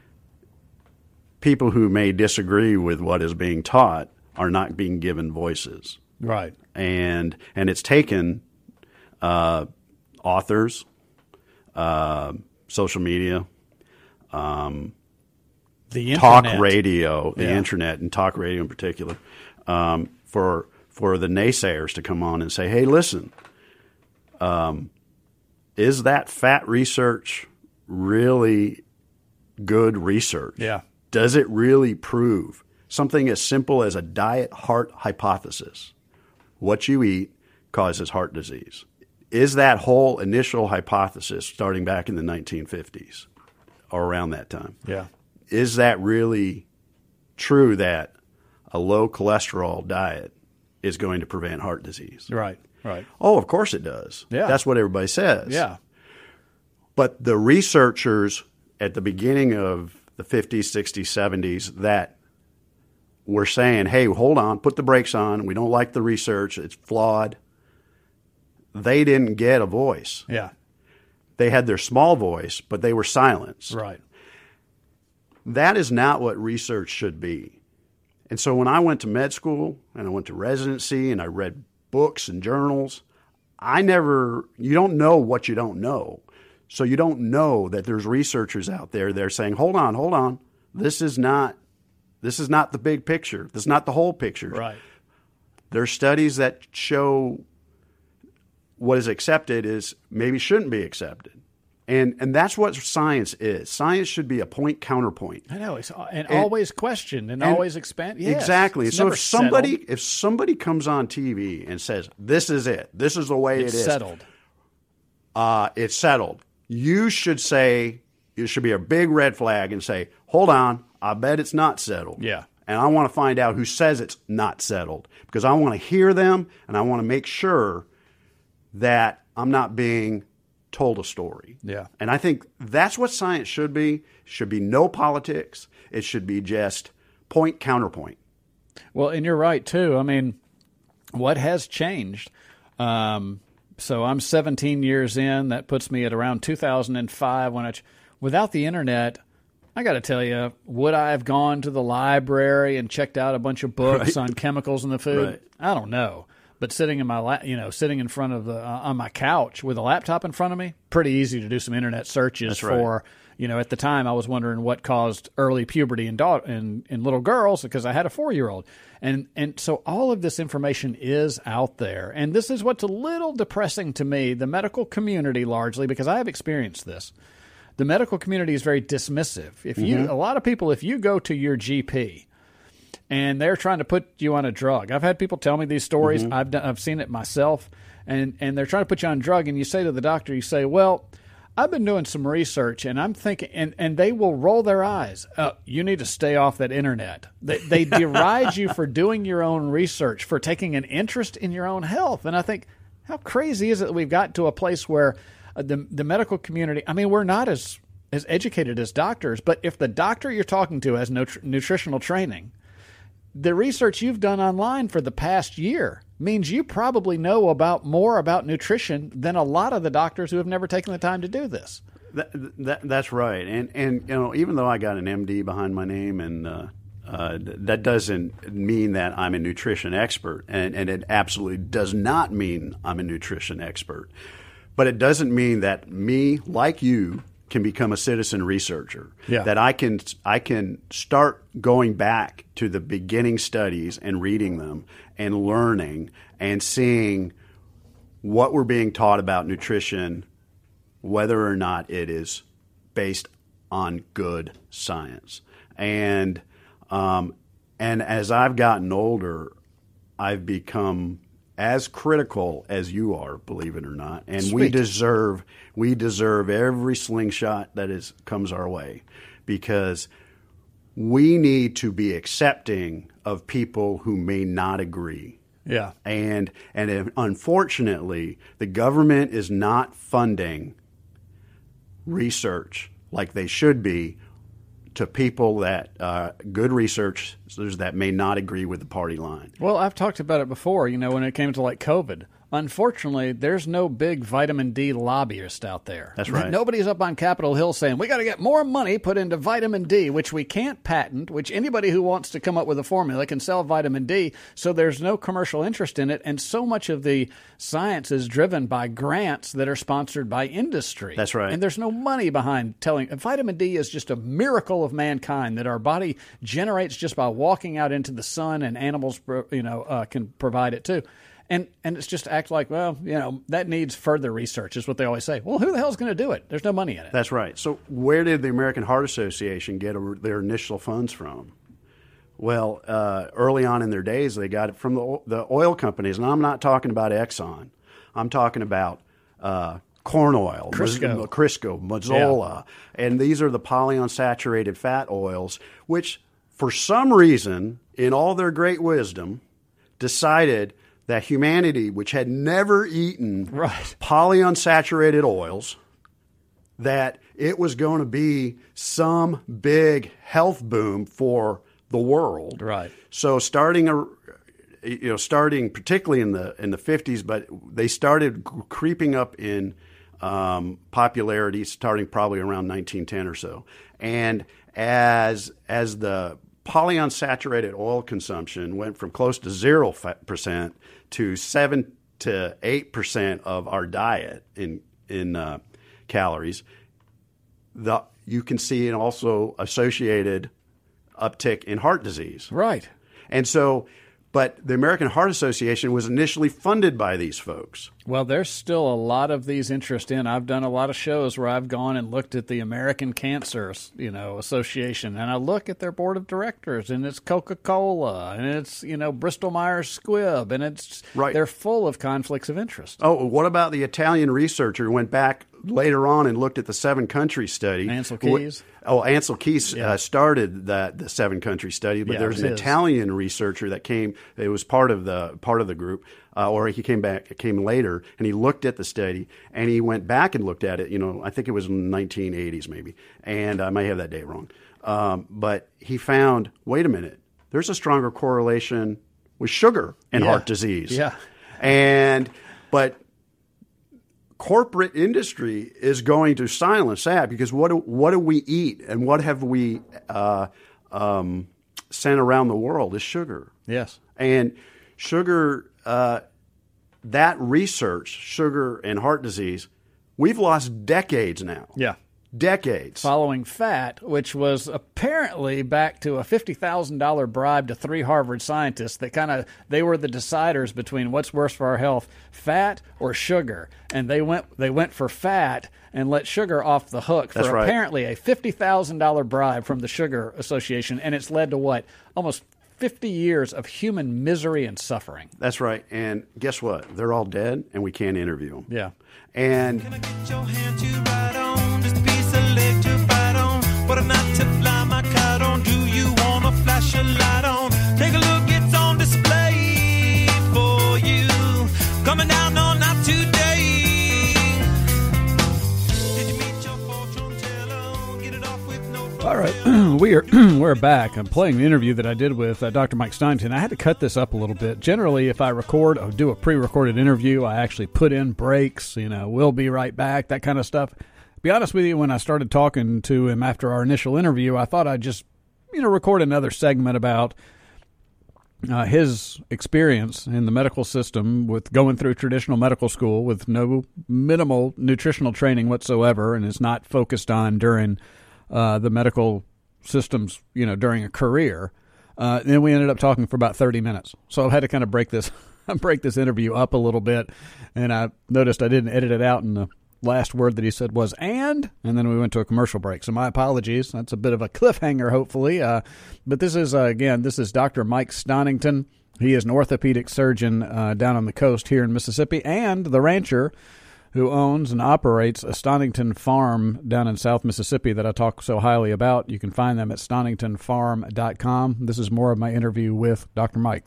Speaker 9: people who may disagree with what is being taught are not being given voices.
Speaker 8: Right.
Speaker 9: And and it's taken uh, authors, uh, social media, um,
Speaker 8: the
Speaker 9: talk
Speaker 8: internet.
Speaker 9: radio, the
Speaker 8: Yeah.
Speaker 9: internet, and talk radio in particular, um, for for the naysayers to come on and say, hey, listen, um, is that fat research really good research?
Speaker 8: Yeah.
Speaker 9: Does it really prove something as simple as a diet heart hypothesis? What you eat causes heart disease. Is that whole initial hypothesis starting back in the nineteen fifties or around that time?
Speaker 8: Yeah.
Speaker 9: Is that really true that a low cholesterol diet is going to prevent heart disease?
Speaker 8: Right, right.
Speaker 9: Oh, of course it does.
Speaker 8: Yeah.
Speaker 9: That's what everybody says.
Speaker 8: Yeah.
Speaker 9: But the researchers at the beginning of the fifties, sixties, seventies that were saying, hey, hold on, put the brakes on. We don't like the research. It's flawed. They didn't get a voice.
Speaker 8: Yeah.
Speaker 9: they had their small voice, but they were silenced.
Speaker 8: Right.
Speaker 9: That is not what research should be. And so when I went to med school and I went to residency and I read books and journals, I never, you don't know what you don't know. So you don't know that there's researchers out there that are saying, hold on, hold on. This is not, this is not the big picture. This is not the whole picture.
Speaker 8: Right.
Speaker 9: There's studies that show what is accepted is maybe shouldn't be accepted. And and that's what science is. Science should be a point counterpoint.
Speaker 8: I know, it's and,
Speaker 9: And-
Speaker 8: always questioned and,
Speaker 9: and-
Speaker 8: always expand. Yes,
Speaker 9: Exactly.
Speaker 8: it's
Speaker 9: So
Speaker 8: never
Speaker 9: if somebody
Speaker 8: settled.
Speaker 9: if somebody comes on T V and says, this is it, this is the way
Speaker 8: It's
Speaker 9: it is,
Speaker 8: settled.
Speaker 9: Uh, it's settled. You should say, it should be a big red flag and say, hold on, I bet it's not settled.
Speaker 8: Yeah.
Speaker 9: And I want to find out who says it's not settled because I want to hear them and I want to make sure that I'm not being told a story.
Speaker 8: Yeah.
Speaker 9: And I think that's what science should be. It should be no politics. It should be just point counterpoint.
Speaker 8: Well, and you're right, too. I mean, what has changed? Um, so I'm seventeen years in. That puts me at around two thousand five. When I, ch- without the internet, I got to tell you, would I have gone to the library and checked out a bunch of books
Speaker 9: Right.
Speaker 8: on chemicals in the food?
Speaker 9: Right.
Speaker 8: I don't know. But sitting in my, la- you know, sitting in front of the uh, on my couch with a laptop in front of me, pretty easy to do some internet searches
Speaker 9: That's right.
Speaker 8: for. You know, at the time, I was wondering what caused early puberty in da- in, in little girls because I had a four-year-old. And and so all of this information is out there. And this is what's a little depressing to me, the medical community largely, because I have experienced this. The medical community is very dismissive. If you,
Speaker 9: Mm-hmm.
Speaker 8: a lot of people, if you go to your G P and they're trying to put you on a drug, I've had people tell me these stories.
Speaker 9: Mm-hmm.
Speaker 8: I've done, I've seen it myself, and and they're trying to put you on a drug, and you say to the doctor, you say, well, I've been doing some research, and I'm thinking, and, and they will roll their eyes. Uh, you need to stay off that internet. They, they deride you for doing your own research, for taking an interest in your own health. And I think, how crazy is it that we've got to a place where uh, the the medical community, I mean, we're not as, as educated as doctors, but if the doctor you're talking to has no tr- nutritional training, the research you've done online for the past year means you probably know about more about nutrition than a lot of the doctors who have never taken the time to do this.
Speaker 9: That, that, that's right. And, and, you know, even though I got an M D behind my name, and uh, uh, that doesn't mean that I'm a nutrition expert. And, and it absolutely does not mean I'm a nutrition expert. But it doesn't mean that me, like you, can become a citizen researcher.
Speaker 8: Yeah.
Speaker 9: That I can I can start going back to the beginning studies and reading them and learning and seeing what we're being taught about nutrition, whether or not it is based on good science. And um, and as I've gotten older, I've become as critical as you are, believe it or not. And we
Speaker 8: Sweet.
Speaker 9: deserve we deserve every slingshot that is comes our way, because we need to be accepting of people who may not agree.
Speaker 8: Yeah.
Speaker 9: And and if, unfortunately, the government is not funding research like they should be to people that uh, good researchers that may not agree with the party line.
Speaker 8: Well, I've talked about it before, you know, when it came to like COVID. Unfortunately, there's no big vitamin D lobbyist out there.
Speaker 9: That's right.
Speaker 8: Nobody's up on Capitol Hill saying, we got to get more money put into vitamin D, which we can't patent, which anybody who wants to come up with a formula can sell vitamin D, so there's no commercial interest in it, and so much of the science is driven by grants that are sponsored by industry.
Speaker 9: That's right.
Speaker 8: And there's no money behind telling. Vitamin D is just a miracle of mankind that our body generates just by walking out into the sun, and animals, you know, uh, can provide it too. And and it's just act like, well, you know, that needs further research is what they always say. Well, who the hell is going to do it? There's no money in it.
Speaker 9: That's right. So where did the American Heart Association get a, their initial funds from? Well, uh, early on in their days, they got it from the, the oil companies. And I'm not talking about Exxon. I'm talking about uh, corn oil,
Speaker 8: Crisco.
Speaker 9: Maz- Crisco, Mazola. Yeah. And these are the polyunsaturated fat oils, which for some reason, in all their great wisdom, decided that humanity, which had never eaten
Speaker 8: right.
Speaker 9: polyunsaturated oils, that it was going to be some big health boom for the world.
Speaker 8: Right.
Speaker 9: So starting a, you know, starting particularly in the in the fifties, but they started creeping up in um, popularity starting probably around nineteen ten or so. And as as the polyunsaturated oil consumption went from close to zero percent to seven to eight percent of our diet in in uh, calories, the you can see an also associated uptick in heart disease.
Speaker 8: Right.
Speaker 9: And so, but the American Heart Association was initially funded by these folks.
Speaker 8: Well, there's still a lot of these interest in. I've done a lot of shows where I've gone and looked at the American Cancer, you know, Association, and I look at their board of directors, and it's Coca-Cola, and it's, you know, Bristol-Myers Squibb, and it's
Speaker 9: right.
Speaker 8: They're full of conflicts of interest.
Speaker 9: Oh, what about the Italian researcher who went back later on and looked at the seven-country study?
Speaker 8: Ansel Keys.
Speaker 9: Oh, Ansel Keys
Speaker 8: yeah.
Speaker 9: uh, started that the seven-country study, but
Speaker 8: yeah,
Speaker 9: there's an
Speaker 8: his.
Speaker 9: Italian researcher that came. It was part of the part of the group, uh, or he came back. It came later, and he looked at the study, and he went back and looked at it. You know, I think it was in the nineteen eighties, maybe, and I may have that date wrong. Um, but he found, wait a minute, there's a stronger correlation with sugar and
Speaker 8: yeah.
Speaker 9: heart disease.
Speaker 8: Yeah,
Speaker 9: and but. Corporate industry is going to silence that because what do, what do we eat and what have we uh, um, sent around the world is sugar.
Speaker 8: Yes.
Speaker 9: And sugar, uh, that research, sugar and heart disease, we've lost decades now.
Speaker 8: Yeah.
Speaker 9: Decades.
Speaker 8: Following fat, which was apparently back to a fifty thousand dollars bribe to three Harvard scientists that kind of, they were the deciders between what's worse for our health, fat or sugar. And they went they went for fat and let sugar off the hook for
Speaker 9: That's right.
Speaker 8: apparently a fifty thousand dollars bribe from the Sugar Association. And it's led to what? Almost fifty years of human misery and suffering.
Speaker 9: That's right. And guess what? They're all dead and we can't interview them.
Speaker 8: Yeah.
Speaker 9: And
Speaker 3: Can I get your hand to ride on? Just a piece of leg to bite on. What a night to fly my kite on. Do you want to flash a light on? Take a look, it's on display for you. Coming down on not today. Did you meet your fortune teller? Get it off with no problem.
Speaker 8: All right, we are we're back. I'm playing the interview that I did with uh, Doctor Mike Steinington. I had to cut this up a little bit. Generally, if I record or do a pre-recorded interview, I actually put in breaks. You know, we'll be right back, that kind of stuff. To be honest with you, when I started talking to him after our initial interview, I thought I'd just, you know, record another segment about uh, his experience in the medical system with going through traditional medical school with no minimal nutritional training whatsoever, and is not focused on during uh, the medical systems, you know, during a career. Uh, then we ended up talking for about thirty minutes. So I've had to kind of break this break this interview up a little bit, and I noticed I didn't edit it out, and the last word that he said was and, and then we went to a commercial break. So my apologies. That's a bit of a cliffhanger, hopefully. Uh, but this is, uh, again, this is Doctor Mike Steinington. He is an orthopedic surgeon uh, down on the coast here in Mississippi, and the rancher who owns and operates a Stonington Farm down in South Mississippi that I talk so highly about. You can find them at stonington farm dot com. This is more of my interview with Doctor Mike.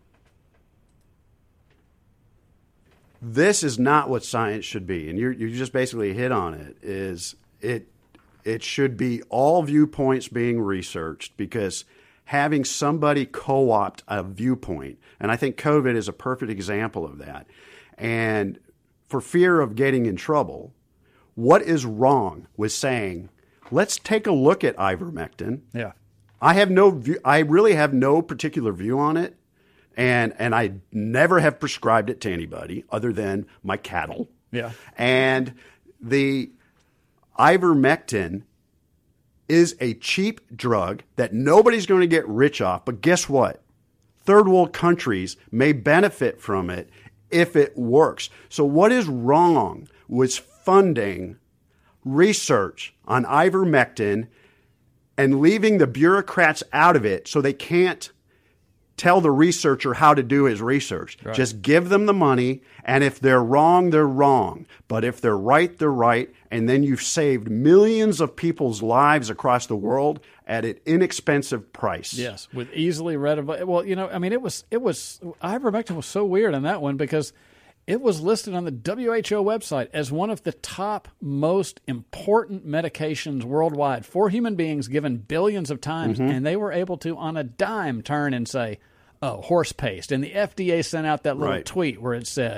Speaker 9: This is not what science should be, and you you just basically hit on it. Is it it should be all viewpoints being researched, because having somebody co-opt a viewpoint, and I think COVID is a perfect example of that. And for fear of getting in trouble, what is wrong with saying, let's take a look at ivermectin?
Speaker 8: Yeah,
Speaker 9: I have no view. I really have no particular view on it. And and I never have prescribed it to anybody other than my cattle.
Speaker 8: Yeah.
Speaker 9: And the ivermectin is a cheap drug that nobody's going to get rich off. But guess what? Third world countries may benefit from it if it works. So what is wrong with funding research on ivermectin and leaving the bureaucrats out of it so they can't tell the researcher how to do his research? Right. Just give them the money, and if they're wrong, they're wrong. But if they're right, they're right, and then you've saved millions of people's lives across the world at an inexpensive price.
Speaker 8: Yes, with easily read. Well, you know, I mean, it was it was ivermectin was so weird on that one because it was listed on the W H O website as one of the top most important medications worldwide for human beings, given billions of times. Mm-hmm. And they were able to, on a dime, turn and say, oh, horse paste. And the F D A sent out that little
Speaker 9: right.
Speaker 8: tweet where it said,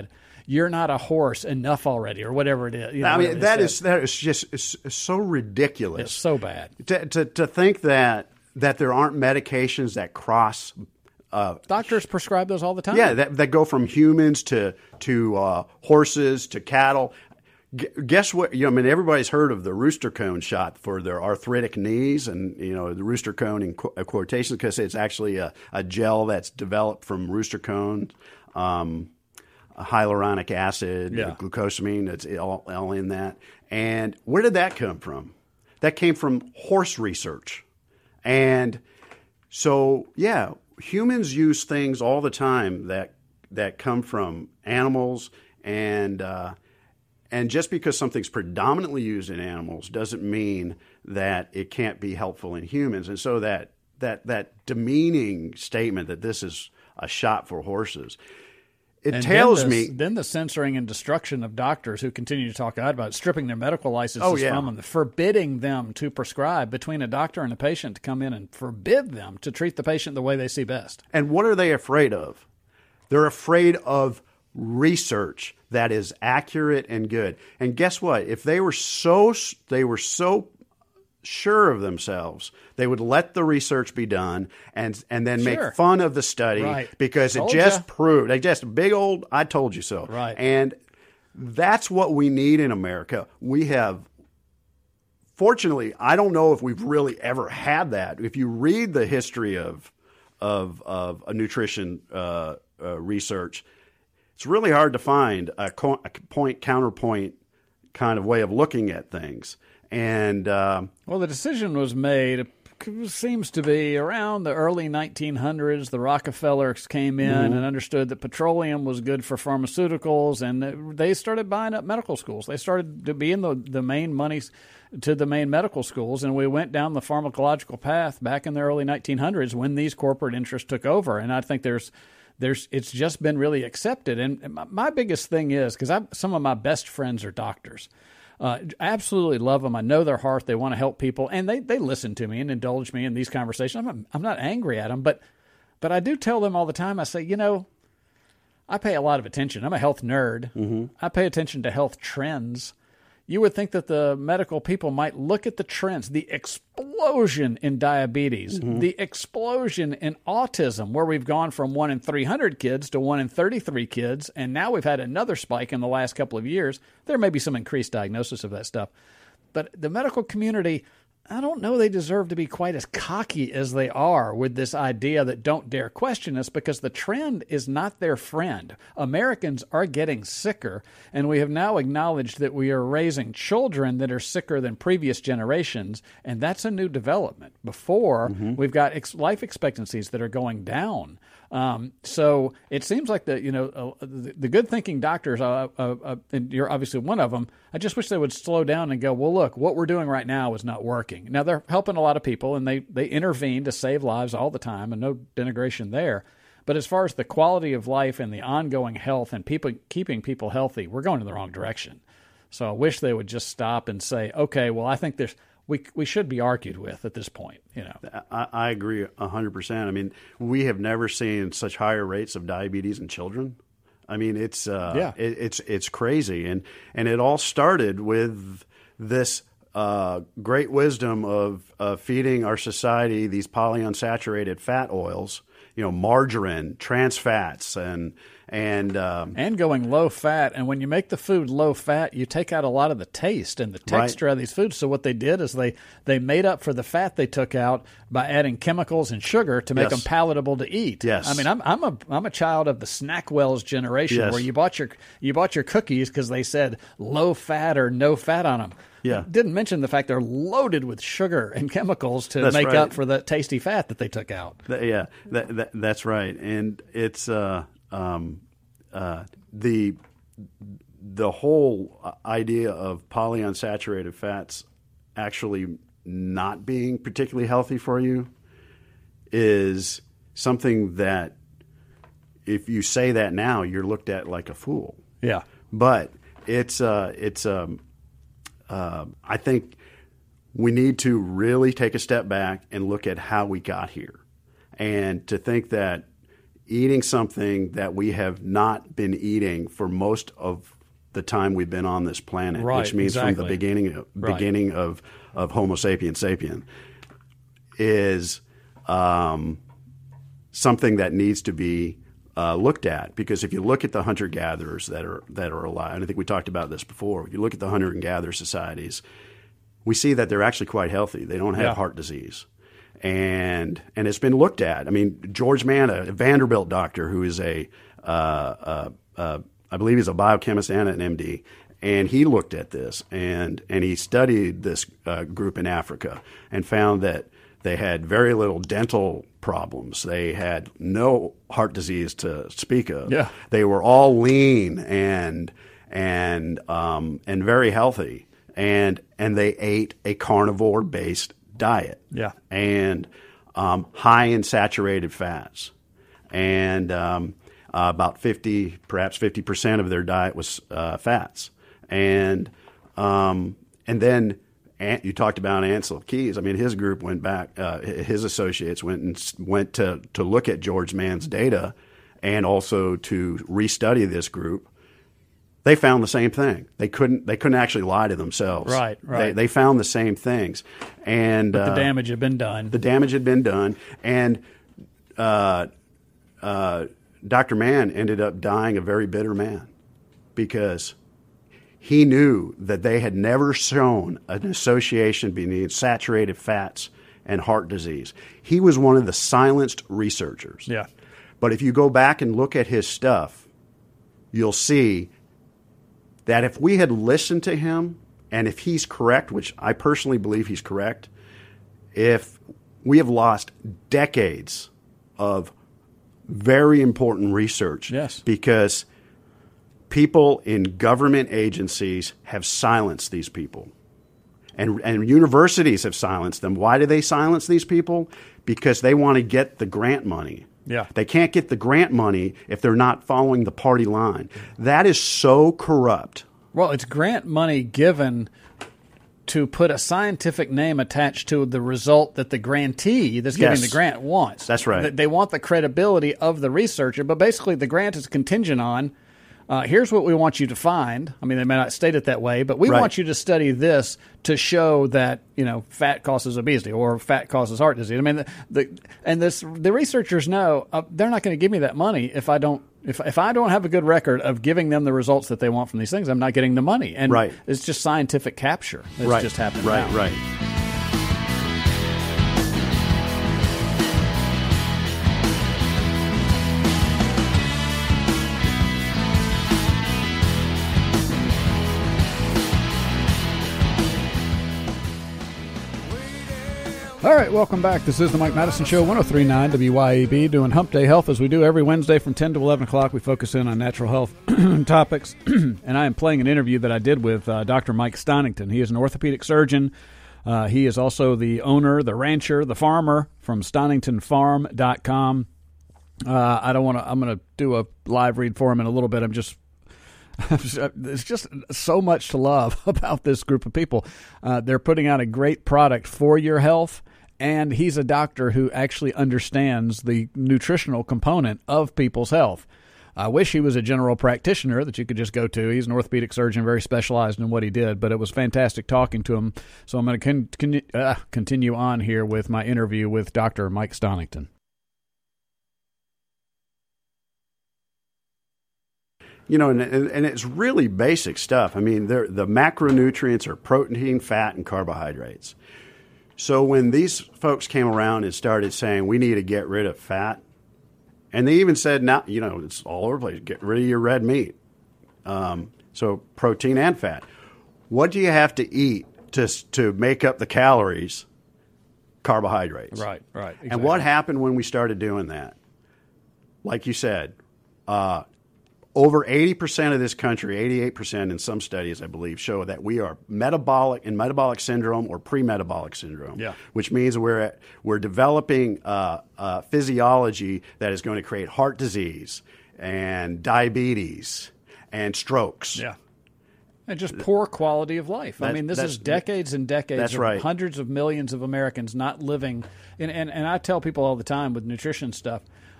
Speaker 8: you're not a horse enough already, or whatever it is. You know,
Speaker 10: I mean, that
Speaker 8: said.
Speaker 10: is that is just it's, it's so ridiculous.
Speaker 8: It's so bad
Speaker 10: to, to to think that that there aren't medications that cross. Uh,
Speaker 8: Doctors prescribe those all the time.
Speaker 10: Yeah, that that go from humans to to uh, horses to cattle. G- guess what? You know, I mean, everybody's heard of the rooster cone shot for their arthritic knees, and you know the rooster cone in qu- quotations because it's actually a, a gel that's developed from rooster cones, um, hyaluronic acid,
Speaker 8: yeah.
Speaker 10: glucosamine. It's all, all in that. And where did that come from? That came from horse research, and so yeah. Humans use things all the time that that come from animals, and uh, and just because something's predominantly used in animals doesn't mean that it can't be helpful in humans. And so that that that demeaning statement that this is a shot for horses, it
Speaker 8: and
Speaker 10: tells
Speaker 8: then the,
Speaker 10: me
Speaker 8: then the censoring and destruction of doctors who continue to talk out about it, stripping their medical licenses
Speaker 10: oh, yeah.
Speaker 8: from them, forbidding them to prescribe, between a doctor and a patient to come in and forbid them to treat the patient the way they see best.
Speaker 10: And what are they afraid of? They're afraid of research that is accurate and good. And guess what? If they were so they were so sure of themselves, they would let the research be done and and then
Speaker 8: sure.
Speaker 10: make fun of the study
Speaker 8: right.
Speaker 10: because
Speaker 8: told
Speaker 10: it just
Speaker 8: ya.
Speaker 10: proved, they just big old I told you so.
Speaker 8: Right.
Speaker 10: And that's what we need in America. We have, fortunately, I don't know if we've really ever had that. If you read the history of of of a nutrition uh, uh, research, it's really hard to find a, co- a point counterpoint kind of way of looking at things. And um,
Speaker 8: well, the decision was made, it seems to be around the early nineteen hundreds. The Rockefellers came in
Speaker 10: mm-hmm.
Speaker 8: and understood that petroleum was good for pharmaceuticals, and they started buying up medical schools. They started to be in the, the main monies to the main medical schools, and we went down the pharmacological path back in the early nineteen hundreds when these corporate interests took over. And I think there's There's, it's just been really accepted. And my, my biggest thing is, because some of my best friends are doctors. Uh, absolutely love them. I know their heart. They want to help people, and they, they listen to me and indulge me in these conversations. I'm not, I'm not angry at them, but but I do tell them all the time. I say, you know, I pay a lot of attention. I'm a health nerd.
Speaker 10: Mm-hmm.
Speaker 8: I pay attention to health trends. You would think that the medical people might look at the trends, the explosion in diabetes, mm-hmm. the explosion in autism, where we've gone from one in three hundred kids to one in thirty-three kids, and now we've had another spike in the last couple of years. There may be some increased diagnosis of that stuff. But the medical community, I don't know they deserve to be quite as cocky as they are with this idea that don't dare question us, because the trend is not their friend. Americans are getting sicker, and we have now acknowledged that we are raising children that are sicker than previous generations, and that's a new development. Before, mm-hmm. we've got ex- life expectancies that are going down. Um, so it seems like the you know uh, the, the good thinking doctors, uh, uh, uh, and you're obviously one of them. I just wish they would slow down and go, well, look, what we're doing right now is not working. Now they're helping a lot of people, and they they intervene to save lives all the time, and no denigration there. But as far as the quality of life and the ongoing health and people keeping people healthy, we're going in the wrong direction. So I wish they would just stop and say, okay, well, I think there's. We we should be argued with at this point, you know.
Speaker 10: I, I agree a hundred percent. I mean, we have never seen such higher rates of diabetes in children. I mean, it's uh,
Speaker 8: yeah.
Speaker 10: it, it's it's crazy, and and it all started with this uh, great wisdom of uh, feeding our society these polyunsaturated fat oils, you know, margarine, trans fats, and and um,
Speaker 8: and going low fat. And when you make the food low fat, you take out a lot of the taste and the texture
Speaker 10: right.
Speaker 8: of these foods. So what they did is they they made up for the fat they took out by adding chemicals and sugar to make
Speaker 10: yes.
Speaker 8: them palatable to eat.
Speaker 10: Yes,
Speaker 8: I mean I'm I'm a I'm a child of the Snackwells generation,
Speaker 10: yes.
Speaker 8: where you bought your you bought your cookies because they said low fat or no fat on them.
Speaker 10: Yeah.
Speaker 8: Didn't mention the fact they're loaded with sugar and chemicals to
Speaker 10: that's
Speaker 8: make
Speaker 10: right.
Speaker 8: up for the tasty fat that they took out.
Speaker 10: Yeah, that, that, that's right. And it's uh, um, uh, the the whole idea of polyunsaturated fats actually not being particularly healthy for you is something that if you say that now, you're looked at like a fool.
Speaker 8: Yeah.
Speaker 10: But it's uh, it's um, uh, I think we need to really take a step back and look at how we got here, and to think that eating something that we have not been eating for most of the time we've been on this planet,
Speaker 8: right,
Speaker 10: which means
Speaker 8: exactly.
Speaker 10: from the beginning of,
Speaker 8: right.
Speaker 10: beginning of, of Homo sapiens sapien, is um, something that needs to be uh, looked at. Because if you look at the hunter-gatherers that are that are alive, and I think we talked about this before, if you look at the hunter and gatherer societies, we see that they're actually quite healthy. They don't have
Speaker 8: Yeah.
Speaker 10: heart disease. And and it's been looked at. I mean, George Mann, a Vanderbilt doctor who is a, uh, uh, uh, I believe he's a biochemist and an M D, and he looked at this and and he studied this uh, group in Africa and found that they had very little dental problems. They had no heart disease to speak of.
Speaker 8: Yeah.
Speaker 10: They were all lean and and um, and very healthy, and and they ate a carnivore based diet,
Speaker 8: Yeah.
Speaker 10: and um, high in saturated fats, and um, uh, about fifty, perhaps fifty percent of their diet was uh, fats, and um, and then Ant, you talked about Ansel Keys. I mean, his group went back, uh, his associates went and went to to look at George Mann's data, and also to restudy this group. They found the same thing. They couldn't. They couldn't actually lie to themselves.
Speaker 8: Right, right.
Speaker 10: They, they found the same things, and
Speaker 8: But the
Speaker 10: uh,
Speaker 8: damage had been done.
Speaker 10: The damage had been done, and uh, uh, Doctor Mann ended up dying a very bitter man because he knew that they had never shown an association between saturated fats and heart disease. He was one of the silenced researchers.
Speaker 8: Yeah.
Speaker 10: But if you go back and look at his stuff, you'll see that if we had listened to him, and if he's correct, which I personally believe he's correct, if we have lost decades of very important research,
Speaker 8: yes,
Speaker 10: because people in government agencies have silenced these people, and and universities have silenced them. Why do they silence these people? Because they want to get the grant money.
Speaker 8: Yeah.
Speaker 10: They can't get the grant money if they're not following the party line. That is so corrupt.
Speaker 8: Well, it's grant money given to put a scientific name attached to the result that the grantee that's giving
Speaker 10: Yes.
Speaker 8: the grant wants.
Speaker 10: That's right.
Speaker 8: They- They want the credibility of the researcher, but basically the grant is contingent on, uh, here's what we want you to find. I mean, they may not state it that way, but we
Speaker 10: Right.
Speaker 8: want you to study this to show that, you know, fat causes obesity or fat causes heart disease. I mean, the, the and this the researchers know uh, they're not going to give me that money if I don't if if I don't have a good record of giving them the results that they want from these things. I'm not getting the money, and
Speaker 10: Right.
Speaker 8: it's just scientific capture that's
Speaker 10: right.
Speaker 8: just happening.
Speaker 10: Right.
Speaker 8: now.
Speaker 10: Right.
Speaker 8: All right, welcome back. This is the Mike Madison Show, one oh three point nine W Y A B, doing Hump Day Health as we do every Wednesday from ten to eleven o'clock. We focus in on natural health topics, and I am playing an interview that I did with uh, Doctor Mike Stonington. He is an orthopedic surgeon. Uh, he is also the owner, the rancher, the farmer from Stonington Farm dot com. Uh, I don't want to. I'm going to do a live read for him in a little bit. I'm just. There's just so much to love about this group of people. Uh, they're putting out a great product for your health, and he's a doctor who actually understands the nutritional component of people's health. I wish he was a general practitioner that you could just go to. He's an orthopedic surgeon, very specialized in what he did, but it was fantastic talking to him. So I'm going to con- con- uh, continue on here with my interview with Doctor Mike Stonington.
Speaker 10: You know, and, and, and it's really basic stuff. I mean, the macronutrients are protein, fat, and carbohydrates. So when these folks came around and started saying, we need to get rid of fat, and they even said, now, you know, it's all over the place, get rid of your red meat. Um, so protein and fat. What do you have to eat to, to make up the calories? Carbohydrates.
Speaker 8: Right, right. Exactly.
Speaker 10: And what happened when we started doing that? Like you said, uh, over eighty percent of this country, eighty-eight percent in some studies, I believe, show that we are metabolic in metabolic syndrome or pre-metabolic syndrome,
Speaker 8: yeah.
Speaker 10: which means we're at, we're developing uh, uh, physiology that is going to create heart disease and diabetes and strokes.
Speaker 8: Yeah. And just poor quality of life.
Speaker 10: That,
Speaker 8: I mean, this is decades and decades
Speaker 10: that's
Speaker 8: of
Speaker 10: right.
Speaker 8: hundreds of millions of Americans not living. And, and, and I tell people all the time with nutrition stuff,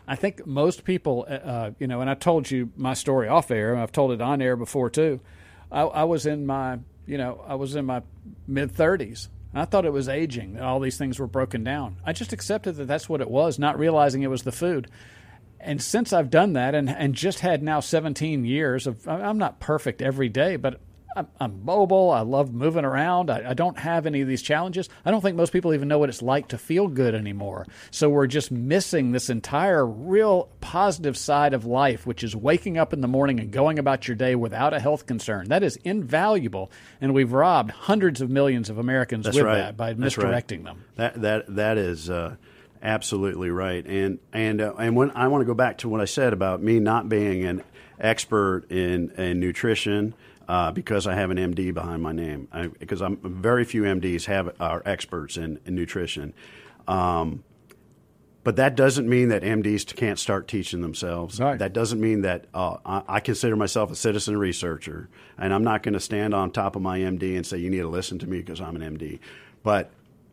Speaker 8: I think most people, uh, you know, and I told you my story off air, and I've told it on air before too. I, I was in my, you know, I was in my mid thirties. I thought it was aging, that all these things were broken down. I just accepted that that's what it was, not realizing it was the food. And since I've done that and, and just had now seventeen years of, I'm not perfect every day, but I'm, I'm mobile. I love moving around. I, I don't have any of these challenges. I don't think most people even know what it's like to feel good anymore. So we're just missing this entire real positive side of life, which is waking up in the morning and going about your day without a health concern. That is invaluable, and we've robbed hundreds of millions of Americans
Speaker 10: That's
Speaker 8: with
Speaker 10: right.
Speaker 8: that by
Speaker 10: That's
Speaker 8: misdirecting
Speaker 10: right.
Speaker 8: them.
Speaker 10: That that that is uh, absolutely right. And and uh, and when I want to go back to what I said about me not being an expert in, in nutrition. Uh, because I have an M D behind my name, I, because I'm very few M Ds have are experts in, in nutrition, um, but that doesn't mean that M Ds can't start teaching themselves.
Speaker 8: Right.
Speaker 10: That doesn't mean that uh, I, I consider myself a citizen researcher, and I'm not going to stand on top of my M D and say you need to listen to me because I'm an M D. But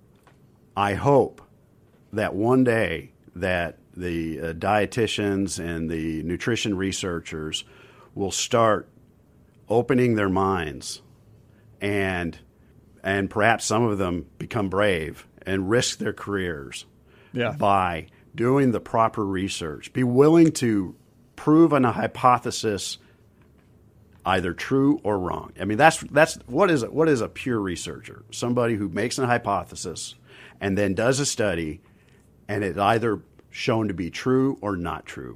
Speaker 10: I hope that one day that the uh, dietitians and the nutrition researchers will start opening their minds, and and perhaps some of them become brave and risk their careers
Speaker 8: yeah.
Speaker 10: by doing the proper research. Be willing to prove on a hypothesis either true or wrong. I mean, that's that's what is what is a pure researcher? Somebody who makes a hypothesis and then does a study, and it's either shown to be true or not true,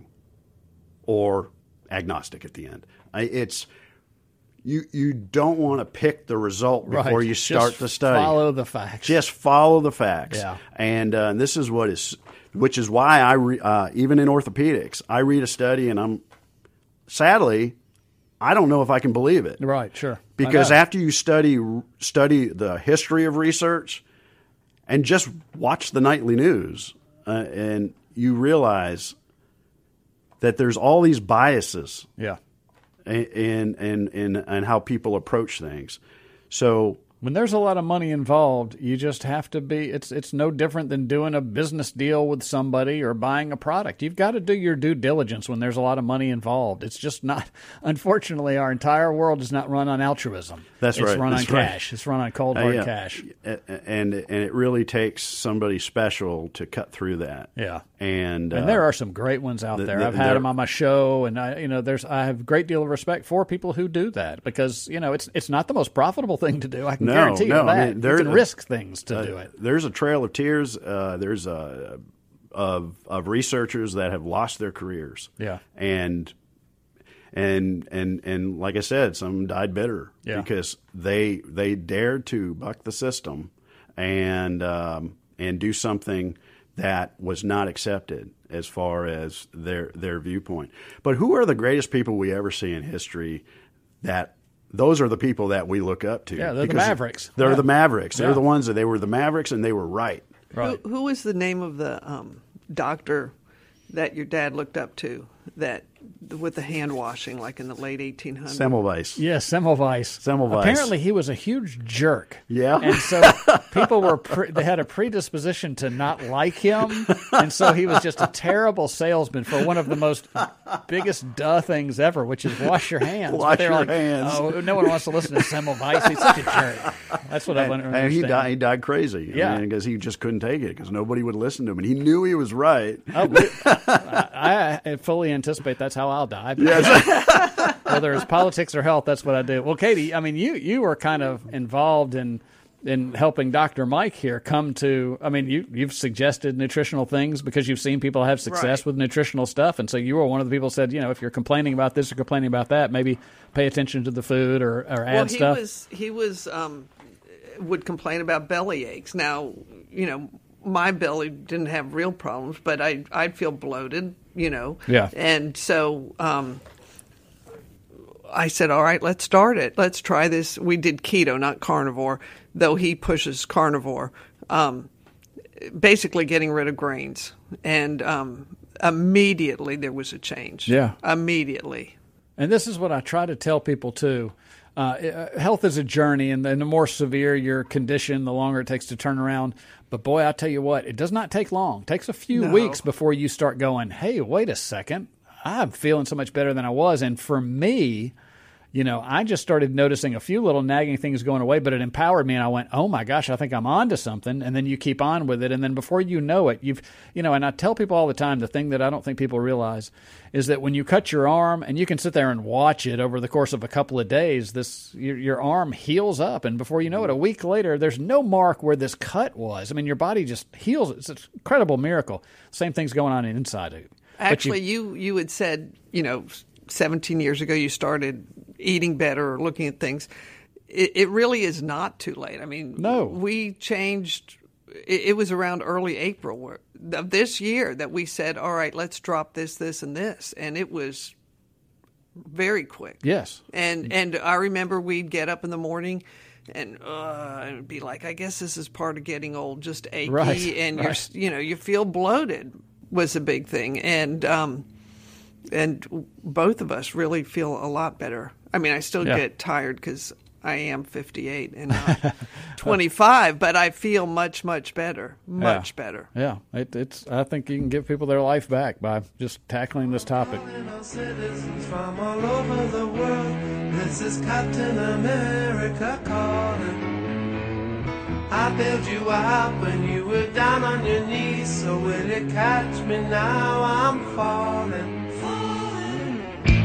Speaker 10: or agnostic at the end. It's You you don't want to pick the result before
Speaker 8: right.
Speaker 10: you start
Speaker 8: Just
Speaker 10: the study.
Speaker 8: Follow the facts.
Speaker 10: Just follow the facts.
Speaker 8: Yeah.
Speaker 10: And, uh, and this is what is, which is why I re, uh, even in orthopedics, I read a study and I'm sadly, I don't know if I can believe it.
Speaker 8: Right. Sure.
Speaker 10: Because after you study study the history of research, and just watch the nightly news, uh, and you realize that there's all these biases.
Speaker 8: Yeah.
Speaker 10: In, in, in, in how people approach things. So
Speaker 8: when there's a lot of money involved, you just have to be, it's it's no different than doing a business deal with somebody or buying a product. You've got to do your due diligence when there's a lot of money involved. It's just not, unfortunately, our entire world is not run on altruism.
Speaker 10: That's
Speaker 8: it's
Speaker 10: right.
Speaker 8: It's run
Speaker 10: That's
Speaker 8: on
Speaker 10: right.
Speaker 8: cash. It's run on cold, hard
Speaker 10: uh, yeah.
Speaker 8: cash.
Speaker 10: And, and it really takes somebody special to cut through that.
Speaker 8: Yeah.
Speaker 10: And,
Speaker 8: and
Speaker 10: uh,
Speaker 8: there are some great ones out
Speaker 10: the,
Speaker 8: there.
Speaker 10: the,
Speaker 8: I've had them on my show, and I, you know, there's I have a great deal of respect for people who do that because you know it's it's not the most profitable thing to do. I can
Speaker 10: no,
Speaker 8: guarantee
Speaker 10: no,
Speaker 8: you that.
Speaker 10: I mean, there,
Speaker 8: you can risk things to
Speaker 10: uh,
Speaker 8: do it.
Speaker 10: There's a trail of tears. Uh, there's a of of researchers that have lost their careers.
Speaker 8: Yeah,
Speaker 10: and and and and like I said, some died bitter
Speaker 8: yeah.
Speaker 10: because they they dared to buck the system and um, and do something that was not accepted as far as their their viewpoint. But who are the greatest people we ever see in history? That those are the people that we look up to.
Speaker 8: Yeah, they're the Mavericks.
Speaker 10: They're
Speaker 8: yeah.
Speaker 10: the Mavericks. They're
Speaker 8: yeah.
Speaker 10: the ones that they were the Mavericks, and they were right.
Speaker 8: Right.
Speaker 11: Who, who was the name of the um, doctor that your dad looked up to that with the hand washing, like in the late eighteen hundreds?
Speaker 10: Semmelweis.
Speaker 8: Yes, Semmelweis.
Speaker 10: Semmelweis.
Speaker 8: Apparently, he was a huge jerk.
Speaker 10: Yeah,
Speaker 8: and so people were pre- they had a predisposition to not like him, and so he was just a terrible salesman for one of the most biggest duh things ever, which is wash your hands.
Speaker 10: Wash your
Speaker 8: like,
Speaker 10: hands.
Speaker 8: Oh, no one wants to listen to Semmelweis. He's such a jerk. That's what I want to understand.
Speaker 10: And he died. He died crazy.
Speaker 8: Yeah,
Speaker 10: because he just couldn't take it because nobody would listen to him, and he knew he was right.
Speaker 8: Oh, I, I fully anticipate that's how I'll die.
Speaker 10: Yes.
Speaker 8: Whether it's politics or health, that's what I do. Well, Katie, I mean, you you were kind of involved in in helping Doctor Mike here come to. I mean, you you've suggested nutritional things because you've seen people have success
Speaker 11: right.
Speaker 8: with nutritional stuff, and so you were one of the people who said, you know, if you're complaining about this or complaining about that, maybe pay attention to the food or, or add
Speaker 11: well, he
Speaker 8: stuff.
Speaker 11: was he was um, would complain about belly aches. Now, you know, my belly didn't have real problems, but I I'd feel bloated, you know.
Speaker 8: Yeah.
Speaker 11: And so um, I said, all right, let's start it. Let's try this. We did keto, not carnivore, though he pushes carnivore. Um, basically getting rid of grains. And um, immediately there was a change.
Speaker 8: Yeah.
Speaker 11: Immediately.
Speaker 8: And this is what I try to tell people, too. Uh, health is a journey, and the more severe your condition, the longer it takes to turn around. But boy, I tell you what, it does not take long. It takes a few
Speaker 11: No.
Speaker 8: weeks before you start going, hey, wait a second. I'm feeling so much better than I was. And for me, you know, I just started noticing a few little nagging things going away, but it empowered me. And I went, oh my gosh, I think I'm on to something. And then you keep on with it. And then before you know it, you've, you know, and I tell people all the time, the thing that I don't think people realize is that when you cut your arm and you can sit there and watch it over the course of a couple of days, this, your, your arm heals up. And before you know it, a week later, there's no mark where this cut was. I mean, your body just heals. It's an incredible miracle. Same thing's going on inside of you.
Speaker 11: Actually, you, you you had said, you know, seventeen years ago you started eating better or looking at things. It, it really is not too late. I mean,
Speaker 8: no.
Speaker 11: we changed. It, it was around early April where, of this year that we said, all right, let's drop this, this, and this. And it was very quick.
Speaker 8: Yes.
Speaker 11: And, and I remember we'd get up in the morning and uh, and be like, I guess this is part of getting old, just achy.
Speaker 8: Right,
Speaker 11: and
Speaker 8: right.
Speaker 11: you're, you know, you feel bloated was a big thing. And, um, and both of us really feel a lot better. I mean, I still
Speaker 8: Yeah.
Speaker 11: get tired because I am fifty-eight and not twenty-five, but I feel much, much better, much
Speaker 8: yeah.
Speaker 11: better.
Speaker 8: Yeah, it, it's. I think you can give people their life back by just tackling this topic.
Speaker 3: Citizens from all over the world, this is Captain America calling. I bailed you out when you were down on your knees, so will you catch me now? I'm falling, falling.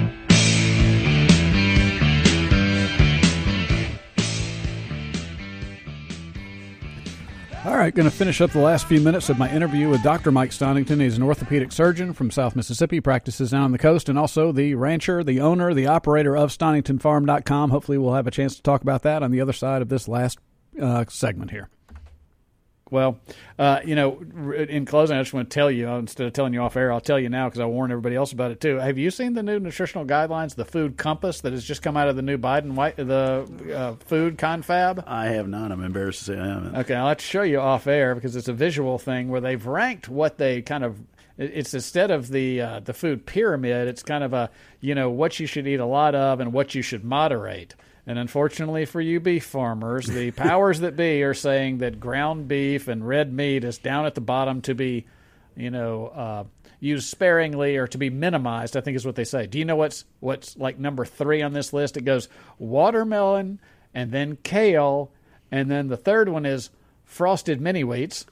Speaker 8: All right, going to finish up the last few minutes of my interview with Doctor Mike Stonington. He's an orthopedic surgeon from South Mississippi, practices down on the coast, and also the rancher, the owner, the operator of Stonington Farm dot com. Hopefully we'll have a chance to talk about that on the other side of this last uh, segment here. Well, uh, you know, in closing, I just want to tell you, instead of telling you off air, I'll tell you now because I warned everybody else about it too. Have you seen the new nutritional guidelines, the Food Compass, that has just come out of the new Biden White, the uh, food confab?
Speaker 9: I have not. I'm embarrassed to say I haven't.
Speaker 8: Okay, I'll have to show you off air because it's a visual thing where they've ranked what they kind of. It's instead of the uh, the food pyramid, it's kind of a, you know, what you should eat a lot of and what you should moderate. And unfortunately for you beef farmers, the powers that be are saying that ground beef and red meat is down at the bottom to be, you know, uh, used sparingly or to be minimized, I think is what they say. Do you know what's what's like number three on this list? It goes watermelon and then kale, and then the third one is frosted mini wheats.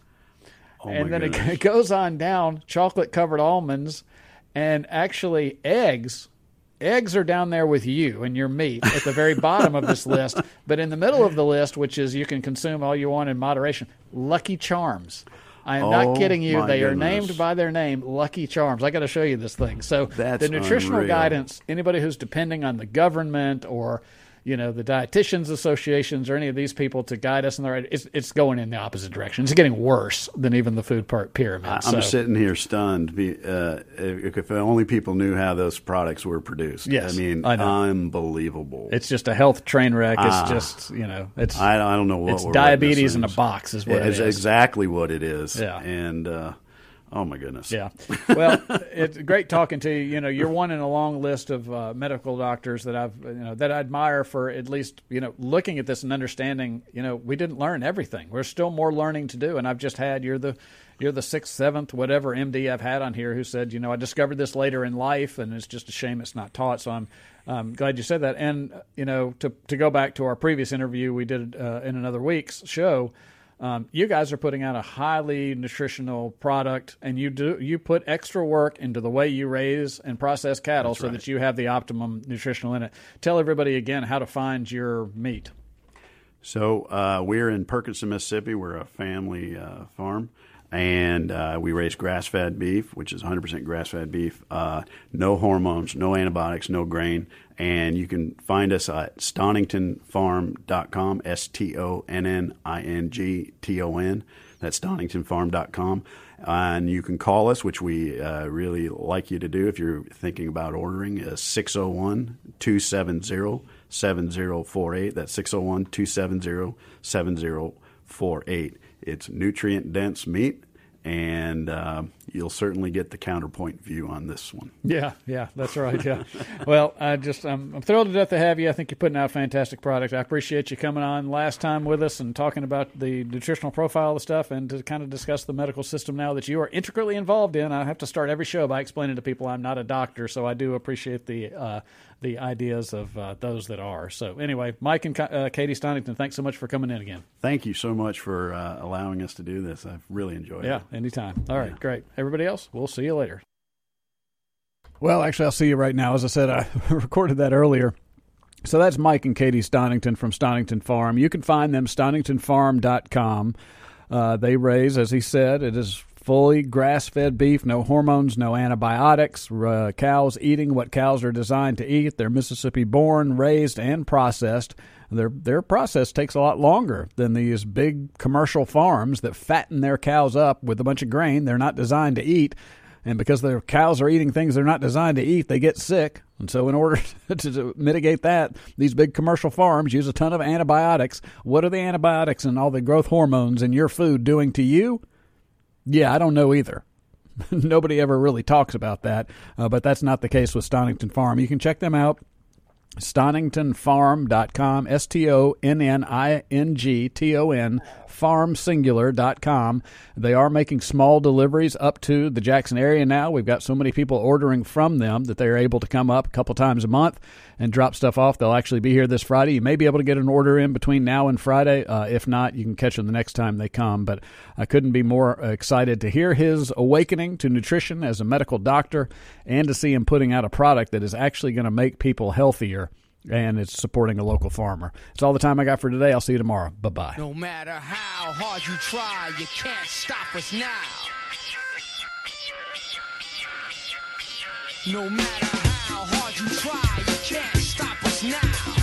Speaker 9: Oh
Speaker 8: and
Speaker 9: my
Speaker 8: then it,
Speaker 9: goodness.
Speaker 8: it goes on down, chocolate-covered almonds, and actually eggs. Eggs are down there with you and your meat at the very bottom of this list. But in the middle of the list, which is you can consume all you want in moderation, Lucky Charms. I am
Speaker 9: Oh,
Speaker 8: not kidding you.
Speaker 9: my
Speaker 8: They are
Speaker 9: goodness.
Speaker 8: named by their name, Lucky Charms. I got to show you this thing. So
Speaker 9: That's
Speaker 8: the nutritional
Speaker 9: unreal.
Speaker 8: guidance, anybody who's depending on the government or, you know, the dietitians associations or any of these people to guide us in the right, it's, it's going in the opposite direction. It's getting worse than even the food part pyramid.
Speaker 9: I, I'm
Speaker 8: so.
Speaker 9: sitting here stunned. Be, uh, if, if only people knew how those products were produced.
Speaker 8: Yes,
Speaker 9: I mean,
Speaker 8: I know.
Speaker 9: unbelievable.
Speaker 8: It's just a health train wreck. It's
Speaker 9: Ah.
Speaker 8: just, you know, it's
Speaker 9: I, I don't know what
Speaker 8: it's
Speaker 9: we're
Speaker 8: diabetes in a
Speaker 9: witnessing.
Speaker 8: box is what it
Speaker 9: It's
Speaker 8: is.
Speaker 9: exactly what it is.
Speaker 8: Yeah.
Speaker 9: And uh, oh my goodness.
Speaker 8: Yeah. Well, it's great talking to you. You know, you're one in a long list of uh, medical doctors that I've, you know, that I admire for at least, you know, looking at this and understanding, you know, we didn't learn everything. There's still more learning to do. And I've just had, you're the, you're the sixth, seventh, whatever M D I've had on here who said, you know, I discovered this later in life and it's just a shame it's not taught. So I'm um, glad you said that. And, you know, to, to go back to our previous interview we did uh, in another week's show, Um, you guys are putting out a highly nutritional product, and you do you put extra work into the way you raise and process cattle
Speaker 9: That's
Speaker 8: so
Speaker 9: right.
Speaker 8: that you have the optimum nutritional in it. Tell everybody again how to find your meat.
Speaker 9: So uh, we're in Perkinson, Mississippi. We're a family uh, farm, and uh, we raise grass-fed beef, which is one hundred percent grass-fed beef. Uh, no hormones, no antibiotics, no grain. And you can find us at Stonington Farm dot com, S T O N N I N G T O N. That's Stonington Farm dot com. And you can call us, which we uh, really like you to do if you're thinking about ordering, is six oh one, two seven zero, seven zero four eight. That's six oh one, two seven zero, seven zero four eight. It's nutrient-dense meat. And uh, you'll certainly get the counterpoint view on this one.
Speaker 8: Yeah, yeah, that's right. Yeah. Well, I just I'm, I'm thrilled to death to have you. I think you're putting out a fantastic product. I appreciate you coming on last time with us and talking about the nutritional profile of stuff and to kind of discuss the medical system now that you are intricately involved in. I have to start every show by explaining to people I'm not a doctor, so I do appreciate the uh, the ideas of uh, those that are. So anyway, Mike and uh, Katie Stonington, thanks so much for coming in again.
Speaker 9: Thank you so much for uh, allowing us to do this. I've really enjoyed
Speaker 8: yeah,
Speaker 9: it.
Speaker 8: Yeah, anytime. All right, yeah. Great. Everybody else, we'll see you later. Well, actually, I'll see you right now. As I said, I recorded that earlier. So that's Mike and Katie Stonington from Stonington Farm. You can find them, stonington farm dot com. Uh, they raise, as he said, it is fully grass-fed beef, no hormones, no antibiotics, uh, cows eating what cows are designed to eat. They're Mississippi-born, raised, and processed. Their their process takes a lot longer than these big commercial farms that fatten their cows up with a bunch of grain they're not designed to eat. And because their cows are eating things they're not designed to eat, they get sick. And so in order to, to mitigate that, these big commercial farms use a ton of antibiotics. What are the antibiotics and all the growth hormones in your food doing to you? Yeah, I don't know either. Nobody ever really talks about that, uh, but that's not the case with Stonington Farm. You can check them out, stonington farm dot com, S T O N N I N G T O N, farm singular dot com. They are making small deliveries up to the Jackson area now. We've got so many people ordering from them that they're able to come up a couple times a month and drop stuff off. They'll actually be here this Friday. You may be able to get an order in between now and Friday. Uh, if not, you can catch them the next time they come. But I couldn't be more excited to hear his awakening to nutrition as a medical doctor and to see him putting out a product that is actually going to make people healthier, and it's supporting a local farmer. It's all the time I got for today. I'll see you tomorrow. Bye-bye.
Speaker 12: No matter how hard you try, you can't stop us now. No matter how hard you try, you can't stop us now.